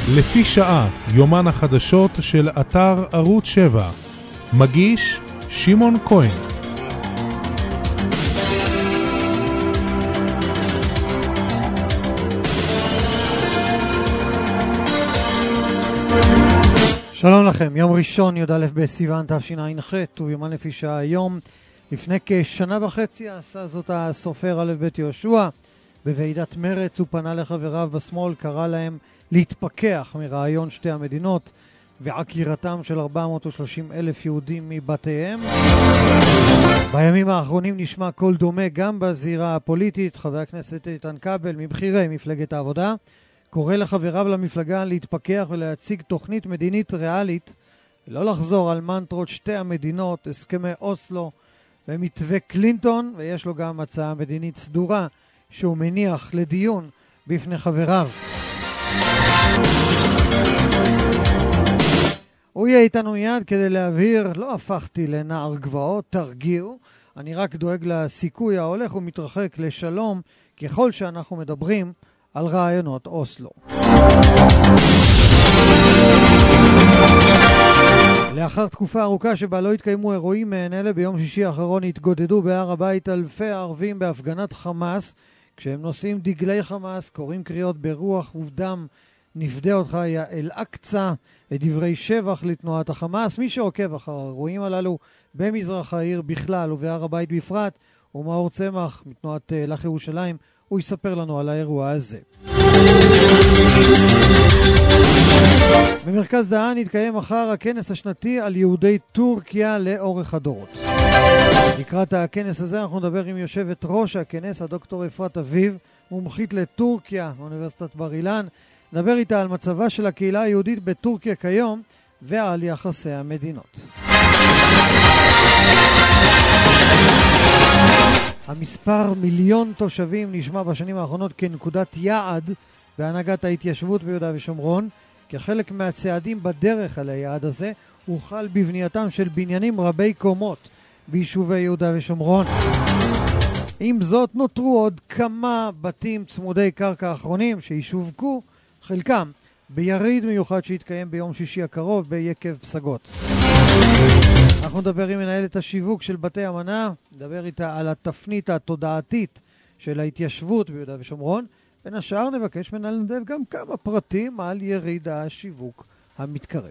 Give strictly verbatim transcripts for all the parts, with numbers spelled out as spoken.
לפי שעה, יומן החדשות של אתר ערוץ שבע. מגיש שמעון כהן. שלום לכם, יום ראשון י"א בסיוון תשע"ח, ויומן לפי שעה היום. לפני כשנה וחצי עשה זאת הסופר א' ב' יהושע. בוועידת מרץ הוא פנה לחבריו בשמאל, קרא להם להתפכח מרעיון שתי המדינות ועקירתם של ארבע מאות ושלושים אלף יהודים מבתיהם. בימים האחרונים נשמע קול דומה גם בזירה הפוליטית. חבר הכנסת איתן כבל מבחירי מפלגת העבודה קורא לחבריו למפלגה להתפכח ולהציג תוכנית מדינית ריאלית, ולא לחזור על מנטרות שתי המדינות, הסכמי אוסלו ומתווה קלינטון, ויש לו גם הצעה מדינית סדורה שהוא מניח לדיון בפני חבריו. הוא יהיה איתנו מיד כדי להבהיר, לא הפכתי לנער גבעות, תרגיעו, אני רק דואג לסיכוי ההולך ומתרחק לשלום ככל שאנחנו מדברים על רעיונות אוסלו. לאחר תקופה ארוכה שבה לא התקיימו אירועים מעין אלה, ביום שישי האחרון התגודדו בהר הבית אלפי ערבים בהפגנת חמאס, כשהם נושאים דגלי חמאס, קוראים קריאות ברוח ובדם נפדה אותך יא אל-אקצה, ודברי שבח לתנועת החמאס. מי שעוקב אחר האירועים הללו במזרח העיר בכלל ובהר הבית בפרט, ומאור צמח מתנועת לך ירושלים, הוא יספר לנו על האירוע הזה. במרכז דהן יתקיים מחר הכנס השנתי על יהודי טורקיה לאורך הדורות. לקראת הכנס הזה אנחנו נדבר עם יושבת ראש הכנס, הדוקטור אפרת אביב, מומחית לטורקיה מאוניברסיטת בר אילן. נדבר איתה על מצבה של הקהילה היהודית בטורקיה כיום ועל יחסי המדינות. המספר מיליון תושבים נשמע בשנים האחרונות כנקודת יעד בהנהגת ההתיישבות ביהודה ושומרון. כחלק מהצעדים בדרך על היעד הזה הוחל בבנייתם של בניינים רבי קומות ביישובי יהודה ושומרון. עם זאת נותרו עוד כמה בתים צמודי קרקע אחרונים שישווקו, חלקם ביריד מיוחד שהתקיים ביום שישי הקרוב ביקב פסגות. אנחנו נדבר עם מנהלת השיווק של בתי המנה, נדבר איתה על התפנית התודעתית של ההתיישבות ביהודה ושומרון. בין השאר נבקש ממנה לנדב גם כמה פרטים על יריד השיווק המתקרב.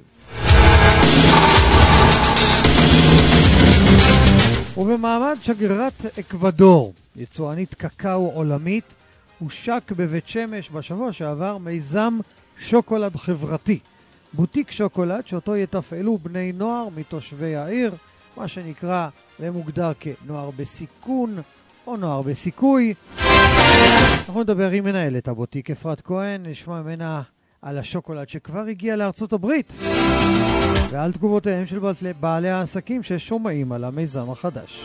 ובמעמד שגרירת אקוודור, יצואנית קקאו עולמית, הושק בבית שמש בשבוע שעבר מיזם שוקולד חברתי. בוטיק שוקולד שאותו יתפעלו בני נוער מתושבי העיר, מה שנקרא ומוגדר כנוער בסיכון או נוער בסיכוי. אנחנו נדבר עם מנהלת הבוטיק אפרת כהן, נשמע ממנה על השוקולד שכבר הגיע לארצות הברית ועל תגובותיהם של בעלי העסקים ששומעים על המיזם החדש.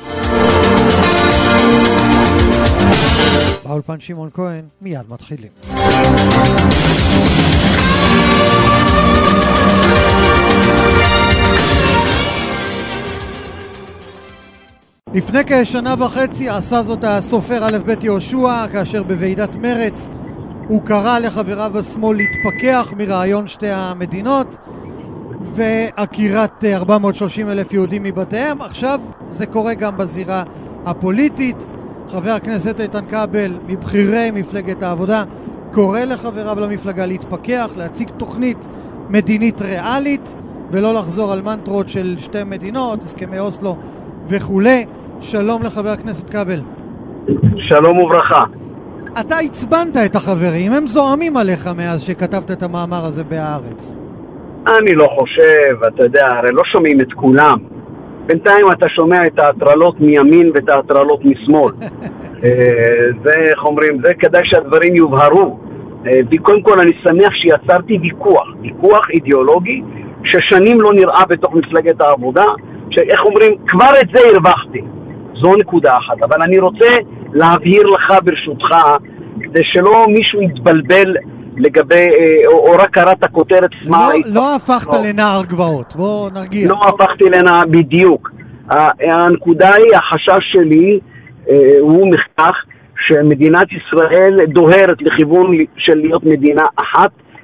באולפן שמעון כהן, מיד מתחילים. לפני כשנה וחצי עשה זאת הסופר א' ב' יהושע, כאשר בוועידת מרץ הוא קרא לחבריו בשמאל להתפכח מרעיון שתי המדינות ועקירת ארבע מאות ושלושים אלף יהודים מבתיהם. עכשיו זה קורה גם בזירה הפוליטית. חבר הכנסת איתן כבל מבחירי מפלגת העבודה קורא לחבריו למפלגה להתפכח, להציג תוכנית מדינית ריאלית ולא לחזור על מנטרות של שתי מדינות, הסכמי אוסלו וכולי. שלום לחבר הכנסת כבל. שלום וברכה. אתה הצבנת את החברים, הם זועמים עליך מאז שכתבת את המאמר הזה בהארץ. אני לא חושב, אתה יודע, הרי לא שומעים את כולם. בינתיים אתה שומע את ההטרלות מימין ואת ההטרלות משמאל. זה, איך אומרים, זה כדאי שהדברים יובהרו. קודם כל אני שמח שיצרתי ויכוח, ויכוח אידיאולוגי ששנים לא נראה בתוך מפלגת העבודה, שאיך אומרים, כבר את זה הרווחתי. זו נקודה אחת, אבל אני רוצה להבהיר לך ברשותך, כדי שלא מישהו יתבלבל לגבי, או, או רק קראת הכותרת סמארית. לא, לא הפכת לא. לנער גבעות, בוא נרגיע. לא הפכתי לנער, בדיוק. הנקודה היא, החשש שלי הוא מכך שמדינת ישראל דוהרת לכיוון של להיות מדינה אחת,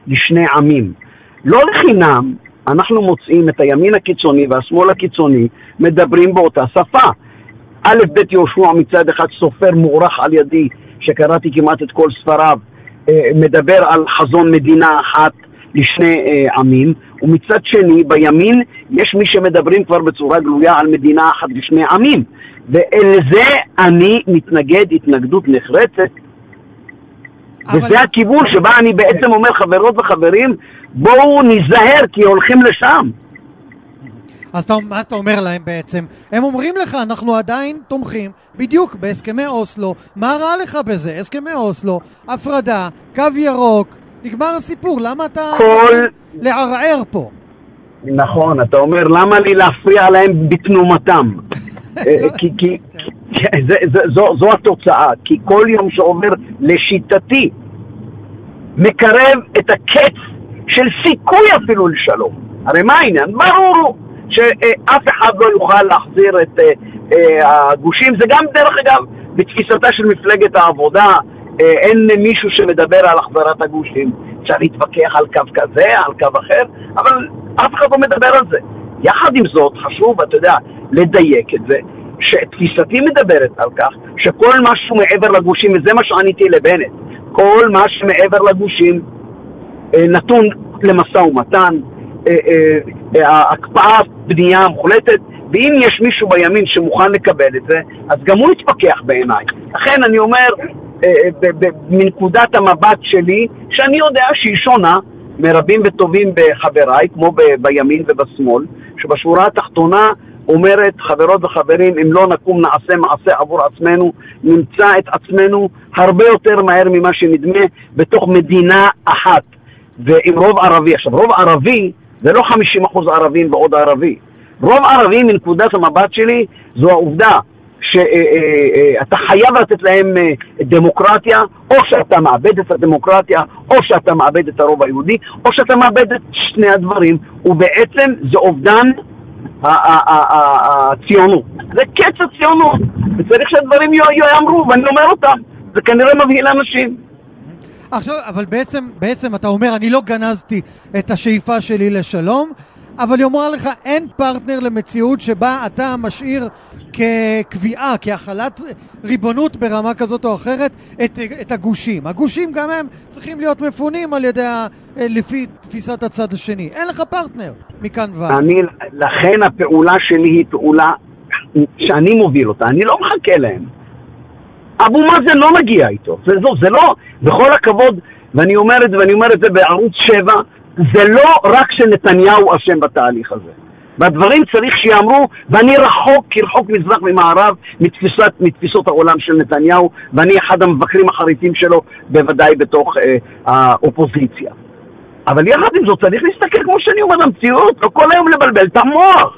לשני עמים. לא לחינם, אנחנו מוצאים את הימין הקיצוני והשמאל הקיצוני מדברים באותה שפה. א' ב' יהושע מצד אחד סופר מוערך על ידי, שקראתי כמעט את כל ספריו, מדבר על חזון מדינה אחת לשני עמים, ומצד שני בימין יש מי שמדברים כבר בצורה גלויה על מדינה אחת לשני עמים, ולזה אני מתנגד התנגדות נחרצת. אבל... וזה הכיוון שבה אני בעצם אומר, חברות וחברים, בואו נזהר כי הולכים לשם. אז אתה, מה אתה אומר להם בעצם? הם אומרים לך, אנחנו עדיין תומכים בדיוק בהסכמי אוסלו. מה רע לך בזה? הסכמי אוסלו, הפרדה, קו ירוק, נגמר הסיפור. למה אתה כל... לערער פה? נכון, אתה אומר, למה לי להפריע להם בתנומתם? כי, כי, כי זה, זה, זו, זו התוצאה. כי כל יום שעובר לשיטתי מקרב את הקץ של סיכוי אפילו לשלום. הרי מה העניין? ברור שאף אחד לא יוכל להחזיר את uh, uh, הגושים. זה גם דרך אגב בתפיסתה של מפלגת העבודה, uh, אין מישהו שמדבר על החזרת הגושים. אפשר להתווכח על קו כזה, על קו אחר, אבל אף אחד לא מדבר על זה. יחד עם זאת חשוב, אתה יודע, לדייק את זה, שתפיסתי מדברת על כך שכל משהו מעבר לגושים, וזה מה שעניתי לבנט, כל מה שמעבר לגושים uh, נתון למשא ומתן, ההקפאה בנייה המוחלטת, ואם יש מישהו בימין שמוכן לקבל את זה, אז גם הוא יתפקח בעיניי. לכן אני אומר, מנקודת המבט שלי, שאני יודע שהיא שונה מרבים וטובים בחבריי, כמו בימין ובשמאל, שבשורה התחתונה אומרת, חברות וחברים, אם לא נקום נעשה מעשה עבור עצמנו, נמצא את עצמנו הרבה יותר מהר ממה שנדמה בתוך מדינה אחת, ועם רוב ערבי. עכשיו, רוב ערבי זה לא חמישים אחוז ערבים ועוד ערבי. רוב ערבי מנקודת המבט שלי זו העובדה שאתה חייב לתת להם דמוקרטיה, או שאתה מאבד את הדמוקרטיה, או שאתה מאבד את הרוב היהודי, או שאתה מאבד את שני הדברים, ובעצם זה אובדן הציונות. זה קץ הציונות, וצריך שהדברים יאמרו, ואני אומר אותם. זה כנראה מבהיל אנשים. עכשיו, אבל בעצם, בעצם אתה אומר, אני לא גנזתי את השאיפה שלי לשלום, אבל יאמר לך, אין פרטנר למציאות שבה אתה משאיר כקביעה, כהחלת ריבונות ברמה כזאת או אחרת, את, את הגושים. הגושים גם הם צריכים להיות מפונים על ידי, לפי תפיסת הצד השני. אין לך פרטנר מכאן ועד. אני, לכן הפעולה שלי היא פעולה שאני מוביל אותה, אני לא מחכה להם. אבו מאזן לא מגיע איתו, זה, זה, זה לא, בכל הכבוד, ואני אומר את זה, ואני אומר את זה בערוץ שבע, זה לא רק שנתניהו אשם בתהליך הזה. והדברים צריך שיאמרו, ואני רחוק, כרחוק מזרח ממערב, מתפיסת, מתפיסות העולם של נתניהו, ואני אחד המבקרים החריפים שלו, בוודאי בתוך אה, האופוזיציה. אבל יחד עם זאת, צריך להסתכל כמו שאני אומר למציאות, לא כל היום לבלבל את המוח.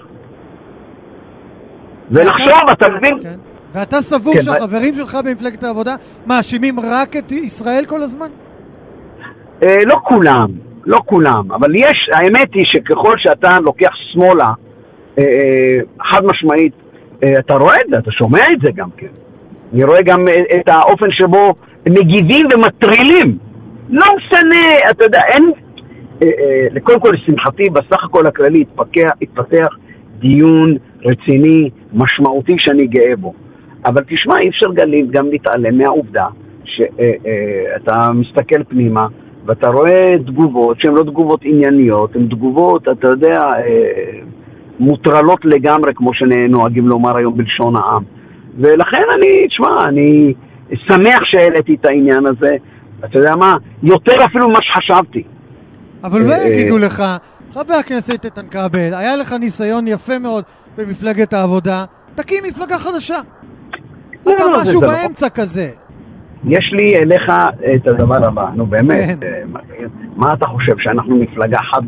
ולחשוב, אתה מבין? כן. ואתה סבור כן, שהחברים ו... שלך במפלגת העבודה מאשימים רק את ישראל כל הזמן? אה, לא כולם, לא כולם, אבל יש, האמת היא שככל שאתה לוקח שמאלה, אה, חד משמעית, אה, אתה רואה את זה, אתה שומע את זה גם כן. אני רואה גם את האופן שבו מגיבים ומטרילים. לא משנה, אתה יודע, אין, אה, אה, לקודם כל לשמחתי, בסך הכל הכללי התפתח, התפתח דיון רציני, משמעותי שאני גאה בו. אבל תשמע, אי אפשר גם להתעלם מהעובדה שאתה מסתכל פנימה ואתה רואה תגובות שהן לא תגובות ענייניות, הן תגובות, אתה יודע, מוטרלות לגמרי, כמו שנוהגים לומר היום בלשון העם. ולכן אני, תשמע, אני שמח שהעליתי את העניין הזה, אתה יודע מה, יותר אפילו ממה שחשבתי. אבל לא יגידו לך, חבר הכנסת איתן כבל, היה לך ניסיון יפה מאוד במפלגת העבודה, תקים מפלגה חדשה. אתה משהו באמצע כזה. יש לי אליך את הדבר הבא, נו באמת, מה אתה חושב, שאנחנו מפלגה חד,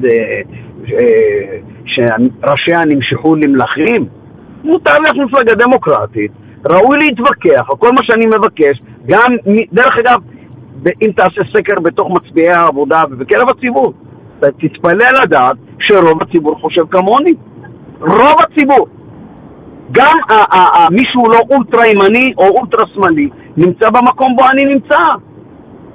שראשיה נמשכו למלכים? מותר לך מפלגה דמוקרטית, ראוי להתווכח, כל מה שאני מבקש, גם, דרך אגב, אם תעשה סקר בתוך מצביעי העבודה ובקרב הציבור, תתפלא לדעת שרוב הציבור חושב כמוני. רוב הציבור. גם מישהו לא אולטרה ימני או אולטרה שמאלי נמצא במקום בו אני נמצא.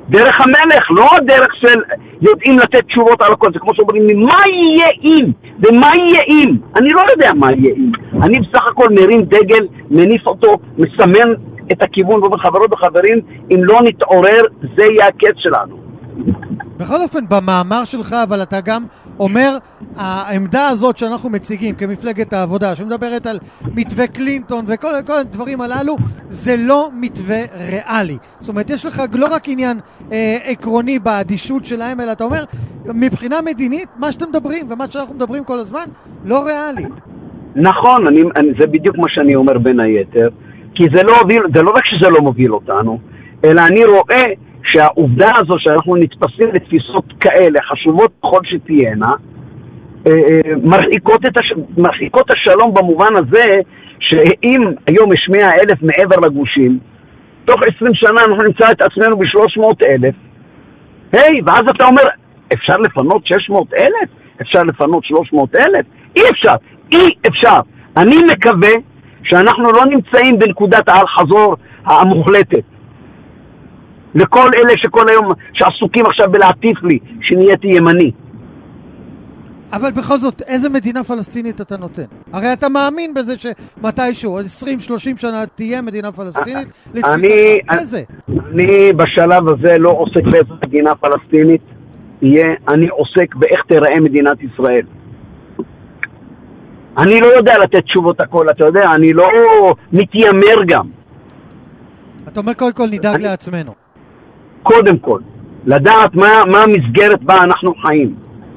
דרך המלך, לא דרך של יודעים לתת תשובות על הכל. זה כמו שאומרים, מה יהיה אם? ומה יהיה אם? אני לא יודע מה יהיה אם. אני בסך הכל מרים דגל, מניף אותו, מסמן את הכיוון, ואומר חברות וחברים, אם לא נתעורר, זה יהיה הקץ שלנו. בכל אופן, במאמר שלך, אבל אתה גם אומר, העמדה הזאת שאנחנו מציגים כמפלגת העבודה, שמדברת על מתווה קלינטון וכל כל הדברים הללו, זה לא מתווה ריאלי. זאת אומרת, יש לך לא רק עניין אה, עקרוני באדישות שלהם, אלא אתה אומר, מבחינה מדינית, מה שאתם מדברים ומה שאנחנו מדברים כל הזמן, לא ריאלי. נכון, אני, אני, זה בדיוק מה שאני אומר בין היתר, כי זה לא, זה לא רק שזה לא מוביל אותנו, אלא אני רואה שהעובדה הזו שאנחנו נתפסים לתפיסות כאלה, חשובות בכל שתהיינה, מרחיקות את, הש... מרחיקות השלום במובן הזה, שאם היום יש מאה אלף מעבר לגושים, תוך עשרים שנה אנחנו נמצא את עצמנו ב-שלוש מאות אלף, היי, ואז אתה אומר, אפשר לפנות שש מאות אלף? אפשר לפנות שלוש מאות אלף? אי אפשר, אי אפשר. אני מקווה שאנחנו לא נמצאים בנקודת העל חזור המוחלטת. לכל אלה שכל היום, שעסוקים עכשיו בלהטיף לי, שנהייתי ימני. אבל בכל זאת, איזה מדינה פלסטינית אתה נותן? הרי אתה מאמין בזה שמתישהו, עשרים שלושים שנה תהיה מדינה פלסטינית, לתפיסתך. איזה? אני בשלב הזה לא עוסק באיזה מדינה פלסטינית, יהיה, אני עוסק באיך תראה מדינת ישראל. אני לא יודע לתת תשובות הכל, אתה יודע, אני לא מתיימר גם. אתה אומר קודם כל נדאג אני... לעצמנו. קודם כל, לדעת מה, מה המסגרת בה אנחנו חיים.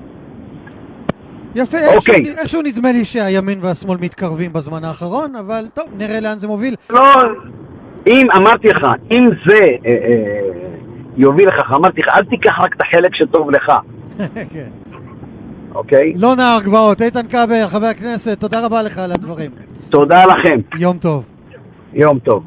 יפה, איכשהו, okay. איכשהו נדמה לי שהימין והשמאל מתקרבים בזמן האחרון, אבל טוב, נראה לאן זה מוביל. לא, אם אמרתי לך, אם זה אה, אה, יוביל לך, אמרתי לך, אל תיקח רק את החלק שטוב לך. כן. אוקיי? לא נער גבעות. איתן כבל, חבר הכנסת, תודה רבה לך על הדברים. תודה לכם. יום טוב. יום טוב.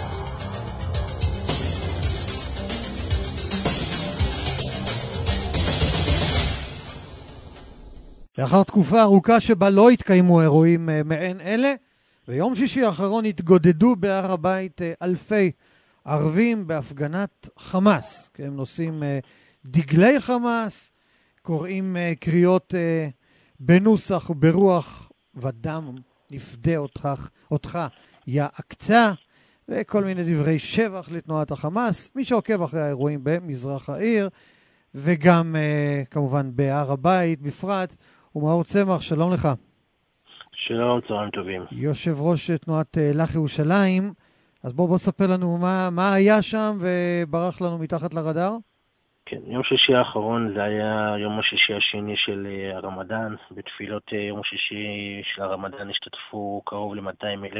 לאחר תקופה ארוכה שבה לא התקיימו אירועים מעין אלה, ביום שישי האחרון התגודדו בהר הבית אלפי ערבים בהפגנת חמאס. הם נושאים דגלי חמאס, קוראים קריאות בנוסח וברוח ודם נפדה אותך, אותך יא עקצה, וכל מיני דברי שבח לתנועת החמאס. מי שעוקב אחרי האירועים במזרח העיר, וגם כמובן בהר הבית בפרט, ומאור צמח, שלום לך. שלום, צהריים טובים. יושב ראש תנועת לך ירושלים, אז בוא בוא ספר לנו מה, מה היה שם וברח לנו מתחת לרדאר. כן, יום שישי האחרון זה היה יום השישי השני של הרמדאן. בתפילות יום השישי של הרמדאן השתתפו קרוב ל-מאתיים אלף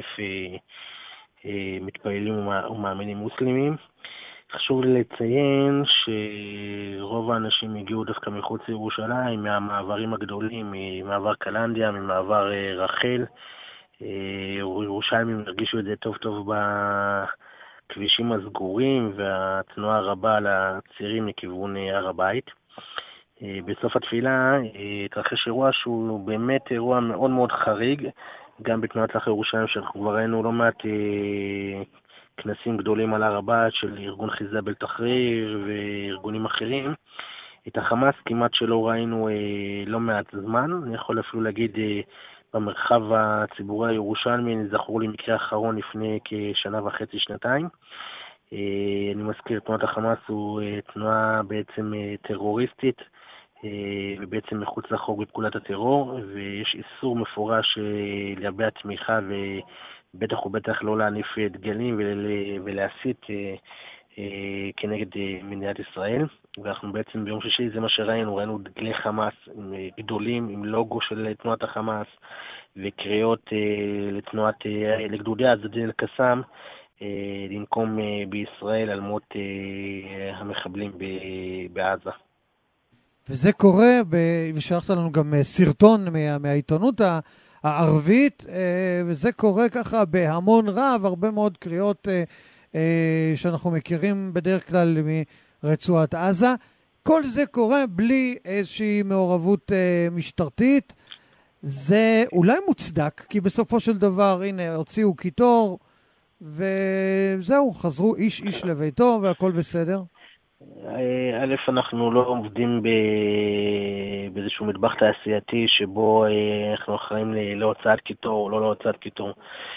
מתפללים ומאמינים מוסלמים. חשוב לי לציין שרוב האנשים הגיעו דווקא מחוץ לירושלים, מהמעברים הגדולים, ממעבר קלנדיה, ממעבר רחל. ירושלמים הרגישו את זה טוב טוב בכבישים הסגורים והתנועה הרבה לצירים לכיוון הר הבית. בסוף התפילה התרחש אירוע שהוא באמת אירוע מאוד מאוד חריג, גם בתנועת לך ירושלים שאנחנו כבר ראינו לא מעט כנסים גדולים על הר הבית של ארגון חיזבאל תחריר וארגונים אחרים. את החמאס כמעט שלא ראינו אה, לא מעט זמן. אני יכול אפילו להגיד אה, במרחב הציבורי הירושלמי, זכור לי מקרה אחרון לפני כשנה וחצי, שנתיים. אה, אני מזכיר, תנועת החמאס הוא אה, תנועה בעצם אה, טרוריסטית, אה, ובעצם מחוץ לחוק בפקודת הטרור, ויש איסור מפורש אה, להביע תמיכה ו... בטח ובטח לא להניף דגלים ולהסית אה, אה, כנגד אה, מדינת ישראל. ואנחנו בעצם ביום שישי זה מה שראינו, ראינו דגלי חמאס גדולים עם לוגו של תנועת החמאס וקריאות אה, לתנועת, אה, לגדודי עז-א-דין אל-קסאם אה, לנקום אה, בישראל על מות אה, המחבלים ב- בעזה. וזה קורה, ושלחת לנו גם סרטון מה, מהעיתונות ה... הערבית, וזה קורה ככה בהמון רב, הרבה מאוד קריאות שאנחנו מכירים בדרך כלל מרצועת עזה. כל זה קורה בלי איזושהי מעורבות משטרתית. זה אולי מוצדק, כי בסופו של דבר, הנה, הוציאו קיטור, וזהו, חזרו איש איש לביתו והכל בסדר. א', אנחנו לא עובדים באיזשהו מטבח תעשייתי שבו אנחנו אחראים להוצאת קיטור, לא להוצאת קיטור.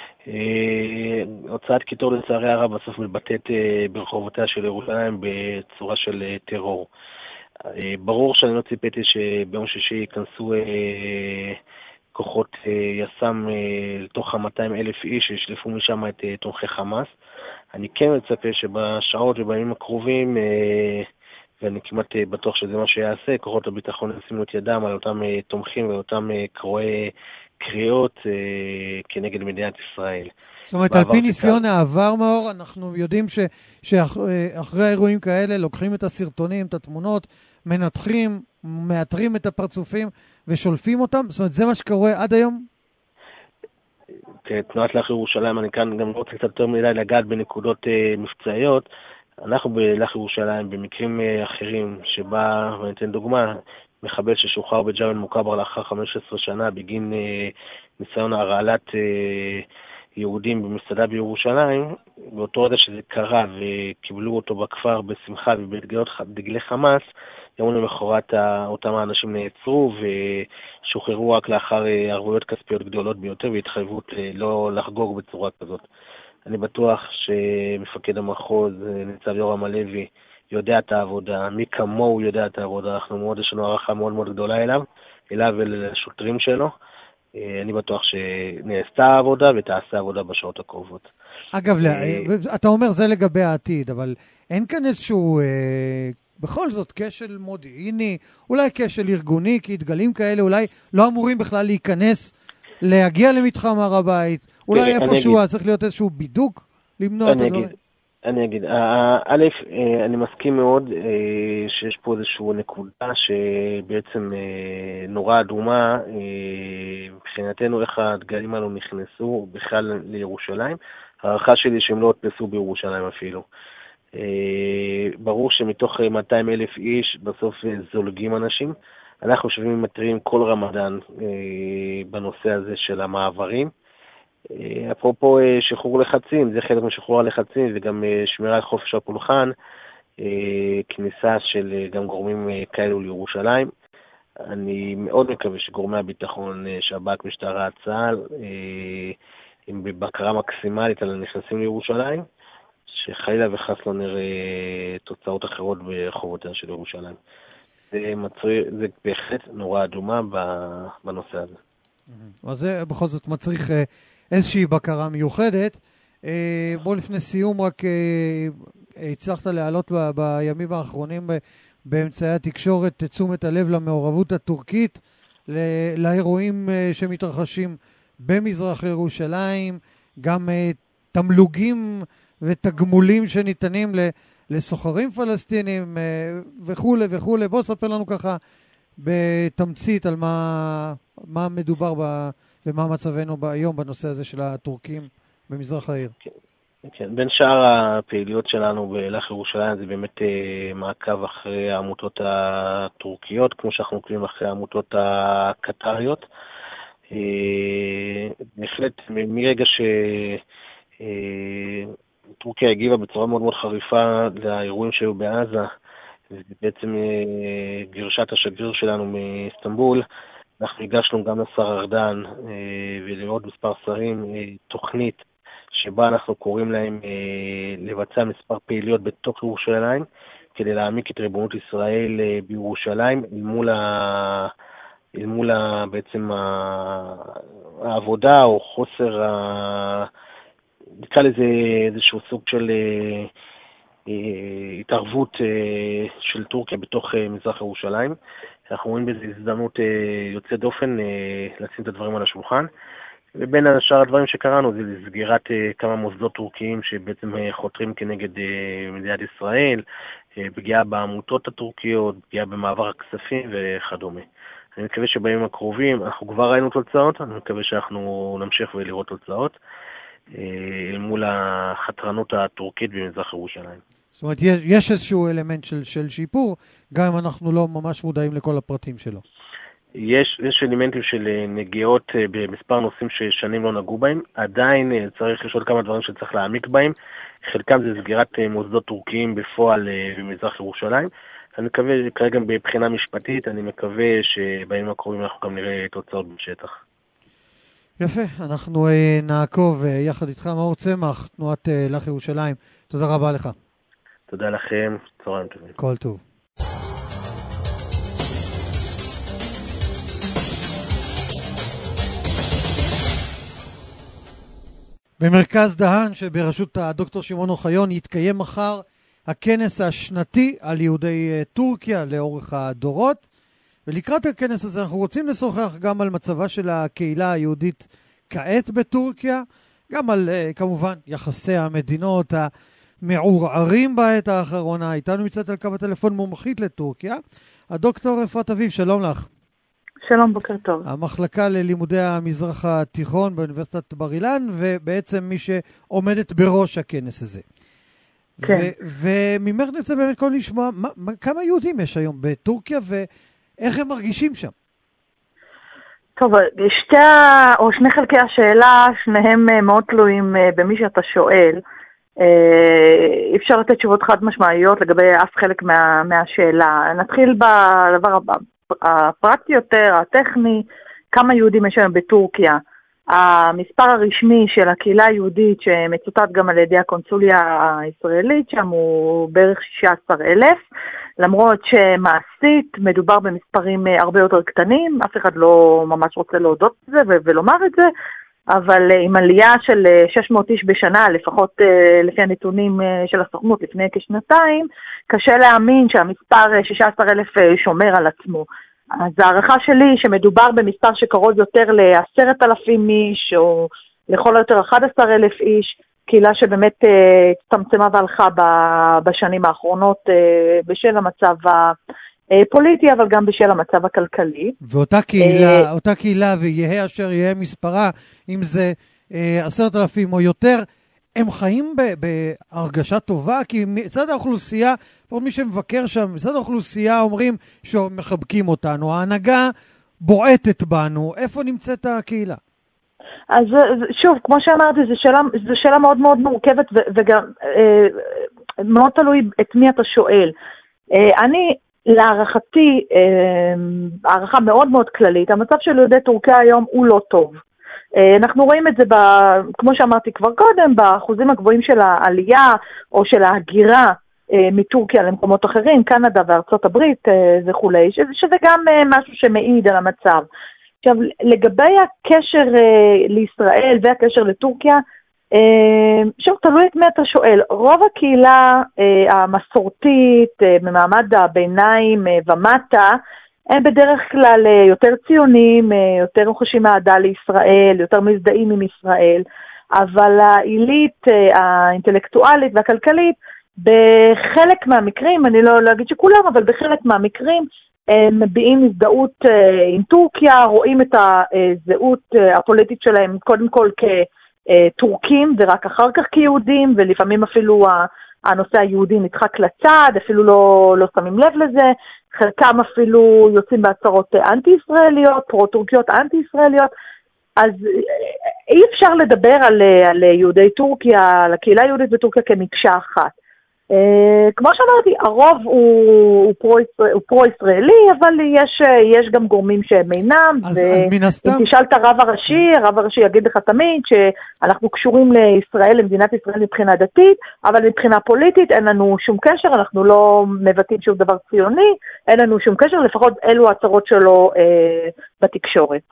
הוצאת קיטור לצערי הרב בסוף מתבטאת ברחובותיה של ירושלים בצורה של טרור. ברור שאני לא ציפיתי שביום שישי ייכנסו כוחות יס"מ לתוך ה-מאתיים אלף איש שישלפו משם את תומכי חמאס. אני כן מצפה שבשעות ובימים הקרובים, ואני כמעט בטוח שזה מה שיעשה, כוחות הביטחון ישימו את ידם על אותם תומכים ואותם קרואי קריאות כנגד מדינת ישראל. זאת אומרת, על פי ניסיון העבר, מאור, אנחנו יודעים ש, שאחרי האירועים כאלה לוקחים את הסרטונים, את התמונות, מנתחים, מאתרים את הפרצופים ושולפים אותם. זאת אומרת, זה מה שקורה עד היום? תנועת לך ירושלים, אני כאן גם רוצה קצת יותר מדי לגעת בנקודות מבצעיות. אנחנו בלך ירושלים, במקרים אחרים, שבה, ואני אתן דוגמה, מחבל ששוחרר בג'בל מוכבר לאחר חמש עשרה שנה בגין ניסיון הרעלת יהודים במסעדה בירושלים, באותו רגע שזה קרה וקיבלו אותו בכפר בשמחה ובדגלי חמאס, יום למחרת אותם האנשים נעצרו ושוחררו רק לאחר ערבויות כספיות גדולות ביותר והתחייבות לא לחגוג בצורה כזאת. אני בטוח שמפקד המחוז, ניצב יורם הלוי, יודע את העבודה, מי כמוהו יודע את העבודה, אנחנו מאוד, יש לנו הערכה מאוד מאוד גדולה אליו, אליו ולשוטרים שלו. אני בטוח שנעשתה העבודה ותעשה העבודה בשעות הקרובות. אגב, אתה אומר זה לגבי העתיד, אבל אין כאן איזשהו, בכל זאת, כשל מודיעיני, אולי כשל ארגוני, כי דגלים כאלה אולי לא אמורים בכלל להיכנס, להגיע למתחם הר הבית, אולי איפשהו צריך להיות איזשהו בידוק, למנוע את הדברים. אני אגיד, א', אני מסכים מאוד שיש פה איזושהי נקודה שבעצם נורא אדומה מבחינתנו איך הדגלים האלו נכנסו בכלל לירושלים. הערכה שלי שהם לא הודפסו בירושלים אפילו. ברור שמתוך מאתיים אלף איש בסוף זולגים אנשים. אנחנו יושבים ומתריעים כל רמדאן בנושא הזה של המעברים. אפרופו שחרור לחצים, זה חלק משחרור הלחצים, וגם שמירה על חופש הפולחן, כניסה של גם גורמים כאלו לירושלים. אני מאוד מקווה שגורמי הביטחון, שב"כ, משטרה, צה"ל, הם בבקרה מקסימלית על הנכנסים לירושלים, שחלילה וחס לא נראה תוצאות אחרות ברחובותיה של ירושלים. זה, מצריך, זה בהחלט נורא אדומה בנושא הזה. אז זה בכל זאת מצריך איזושהי בקרה מיוחדת. בוא לפני סיום רק הצלחת להעלות בימים האחרונים באמצעי התקשורת תשומת הלב למעורבות הטורקית, לאירועים שמתרחשים במזרח ירושלים, גם תמלוגים ותגמולים שניתנים לסוחרים פלסטינים וכו' וכו'. בוא ספר לנו ככה בתמצית על מה, מה מדובר ב, ומה מצבנו היום בנושא הזה של הטורקים במזרח העיר. כן, כן. בין שאר הפעילויות שלנו בלך ירושלים זה באמת אה, מעקב אחרי העמותות הטורקיות, כמו שאנחנו עוקבים אחרי העמותות הקטריות. אה, בהחלט מרגע ש... אה, טורקיה הגיבה בצורה מאוד מאוד חריפה לאירועים שהיו בעזה, ובעצם גירשת השגריר שלנו מאיסטנבול. אנחנו הגשנו גם לשר ארדן ולעוד מספר שרים תוכנית שבה אנחנו קוראים להם לבצע מספר פעילויות בתוך ירושלים, כדי להעמיק את ריבונות ישראל בירושלים אל מול ה... אל מול ה... בעצם העבודה או חוסר ה... נקרא לזה איזשהו סוג של אה, אה, התערבות אה, של טורקיה בתוך אה, מזרח ירושלים. אנחנו רואים בזה הזדמנות אה, יוצא דופן אה, לשים את הדברים על השולחן. ובין השאר הדברים שקראנו זה לסגירת אה, כמה מוסדות טורקיים שבעצם אה, חותרים כנגד אה, מדינת ישראל, אה, פגיעה בעמותות הטורקיות, פגיעה במעבר הכספים וכדומה. אני מקווה שבימים הקרובים אנחנו כבר ראינו תוצאות, אני מקווה שאנחנו נמשיך ולראות תוצאות. אל מול החתרנות הטורקית במזרח ירושלים. זאת אומרת, יש איזשהו אלמנט של, של שיפור, גם אם אנחנו לא ממש מודעים לכל הפרטים שלו. יש, יש אלמנטים של נגיעות במספר נושאים ששנים לא נגעו בהם, עדיין צריך לשאול כמה דברים שצריך להעמיק בהם, חלקם זה סגירת מוסדות טורקיים בפועל במזרח ירושלים. אני מקווה, כרגע בבחינה משפטית, אני מקווה שבימים הקרובים אנחנו גם נראה תוצאות בשטח. יפה, אנחנו uh, נעקוב uh, יחד איתך, מאור צמח, תנועת uh, לך ירושלים. תודה רבה לך. תודה לכם, צהריים טובים. כל טוב. במרכז דהן שבראשות הדוקטור שמעון אוחיון יתקיים מחר הכנס השנתי על יהודי טורקיה לאורך הדורות, ולקראת הכנס הזה אנחנו רוצים לשוחח גם על מצבה של הקהילה היהודית כעת בטורקיה, גם על כמובן יחסי המדינות המעורערים בעת האחרונה. איתנו מצאת על קו הטלפון מומחית לטורקיה, הדוקטור אפרת אביב, שלום לך. שלום, בוקר טוב. המחלקה ללימודי המזרח התיכון באוניברסיטת בר אילן, ובעצם מי שעומדת בראש הכנס הזה. כן. וממך נרצה באמת כל לשמוע, מה, מה, כמה יהודים יש היום בטורקיה, ואיך הם מרגישים שם? טוב, שתי, או שני חלקי השאלה, שניהם מאוד תלויים במי שאתה שואל. אי אפשר לתת תשובות חד משמעיות לגבי אף חלק מה, מהשאלה. נתחיל בדבר הבא. הפרקטי יותר, הטכני, כמה יהודים יש היום בטורקיה. המספר הרשמי של הקהילה היהודית שמצוטט גם על ידי הקונסוליה הישראלית שם הוא בערך שישה עשר אלף, למרות שמעשית מדובר במספרים הרבה יותר קטנים, אף אחד לא ממש רוצה להודות את זה ולומר את זה, אבל עם עלייה של שש מאות איש בשנה, לפחות לפי הנתונים של הסוכנות לפני כשנתיים, קשה להאמין שהמספר שישה עשר אלף שומר על עצמו. אז הערכה שלי שמדובר במספר שקרוב יותר ל-עשרת אלפים איש, או לכל היותר אחד עשר אלף איש, קהילה שבאמת הצטמצמה והלכה בשנים האחרונות בשל המצב הפוליטי, אבל גם בשל המצב הכלכלי. ואותה קהילה, אותה קהילה ויהיה אשר יהיה מספרה, אם זה עשרת אלפים או יותר, הם חיים בהרגשה טובה, כי מצד האוכלוסייה, עוד מי שמבקר שם, מצד האוכלוסייה אומרים שמחבקים אותנו, ההנהגה בועטת בנו, איפה נמצאת הקהילה? אז שוב, כמו שאמרתי, זו שאלה, זו שאלה מאוד מאוד מורכבת, וגם אה, מאוד תלוי את מי אתה שואל. אה, אני, להערכתי, אה, הערכה מאוד מאוד כללית, המצב של יהודי טורקיה היום הוא לא טוב. אנחנו רואים את זה, ב, כמו שאמרתי כבר קודם, באחוזים הגבוהים של העלייה או של ההגירה מטורקיה למקומות אחרים, קנדה וארצות הברית וכולי, שזה גם משהו שמעיד על המצב. עכשיו, לגבי הקשר לישראל והקשר לטורקיה, שוב, תלוי את מי אתה שואל. רוב הקהילה המסורתית, ממעמד הביניים ומטה, הם בדרך כלל יותר ציונים, יותר רוחשים אהדה לישראל, יותר מזדהים עם ישראל, אבל העילית, האינטלקטואלית והכלכלית, בחלק מהמקרים, אני לא, לא אגיד שכולם, אבל בחלק מהמקרים, הם מביעים הזדהות עם טורקיה, רואים את הזהות הפוליטית שלהם קודם כל כטורקים, ורק אחר כך כיהודים, ולפעמים אפילו הנושא היהודי נדחק לצד, אפילו לא, לא שמים לב לזה, חלקם אפילו יוצאים בהצהרות אנטי-ישראליות, פרו-טורקיות אנטי-ישראליות, אז אי אפשר לדבר על, על יהודי טורקיה, על הקהילה היהודית בטורקיה כמקשה אחת. כמו שאמרתי, הרוב הוא, הוא, פרו, הוא פרו-ישראלי, אבל יש, יש גם גורמים שהם אינם, אז, אז מן הסתם... אם תשאל את הרב הראשי, הרב הראשי יגיד לך תמיד שאנחנו קשורים לישראל, למדינת ישראל מבחינה דתית, אבל מבחינה פוליטית אין לנו שום קשר, אנחנו לא מבטאים שום דבר ציוני, אין לנו שום קשר, לפחות אלו הצהרות שלו אה, בתקשורת.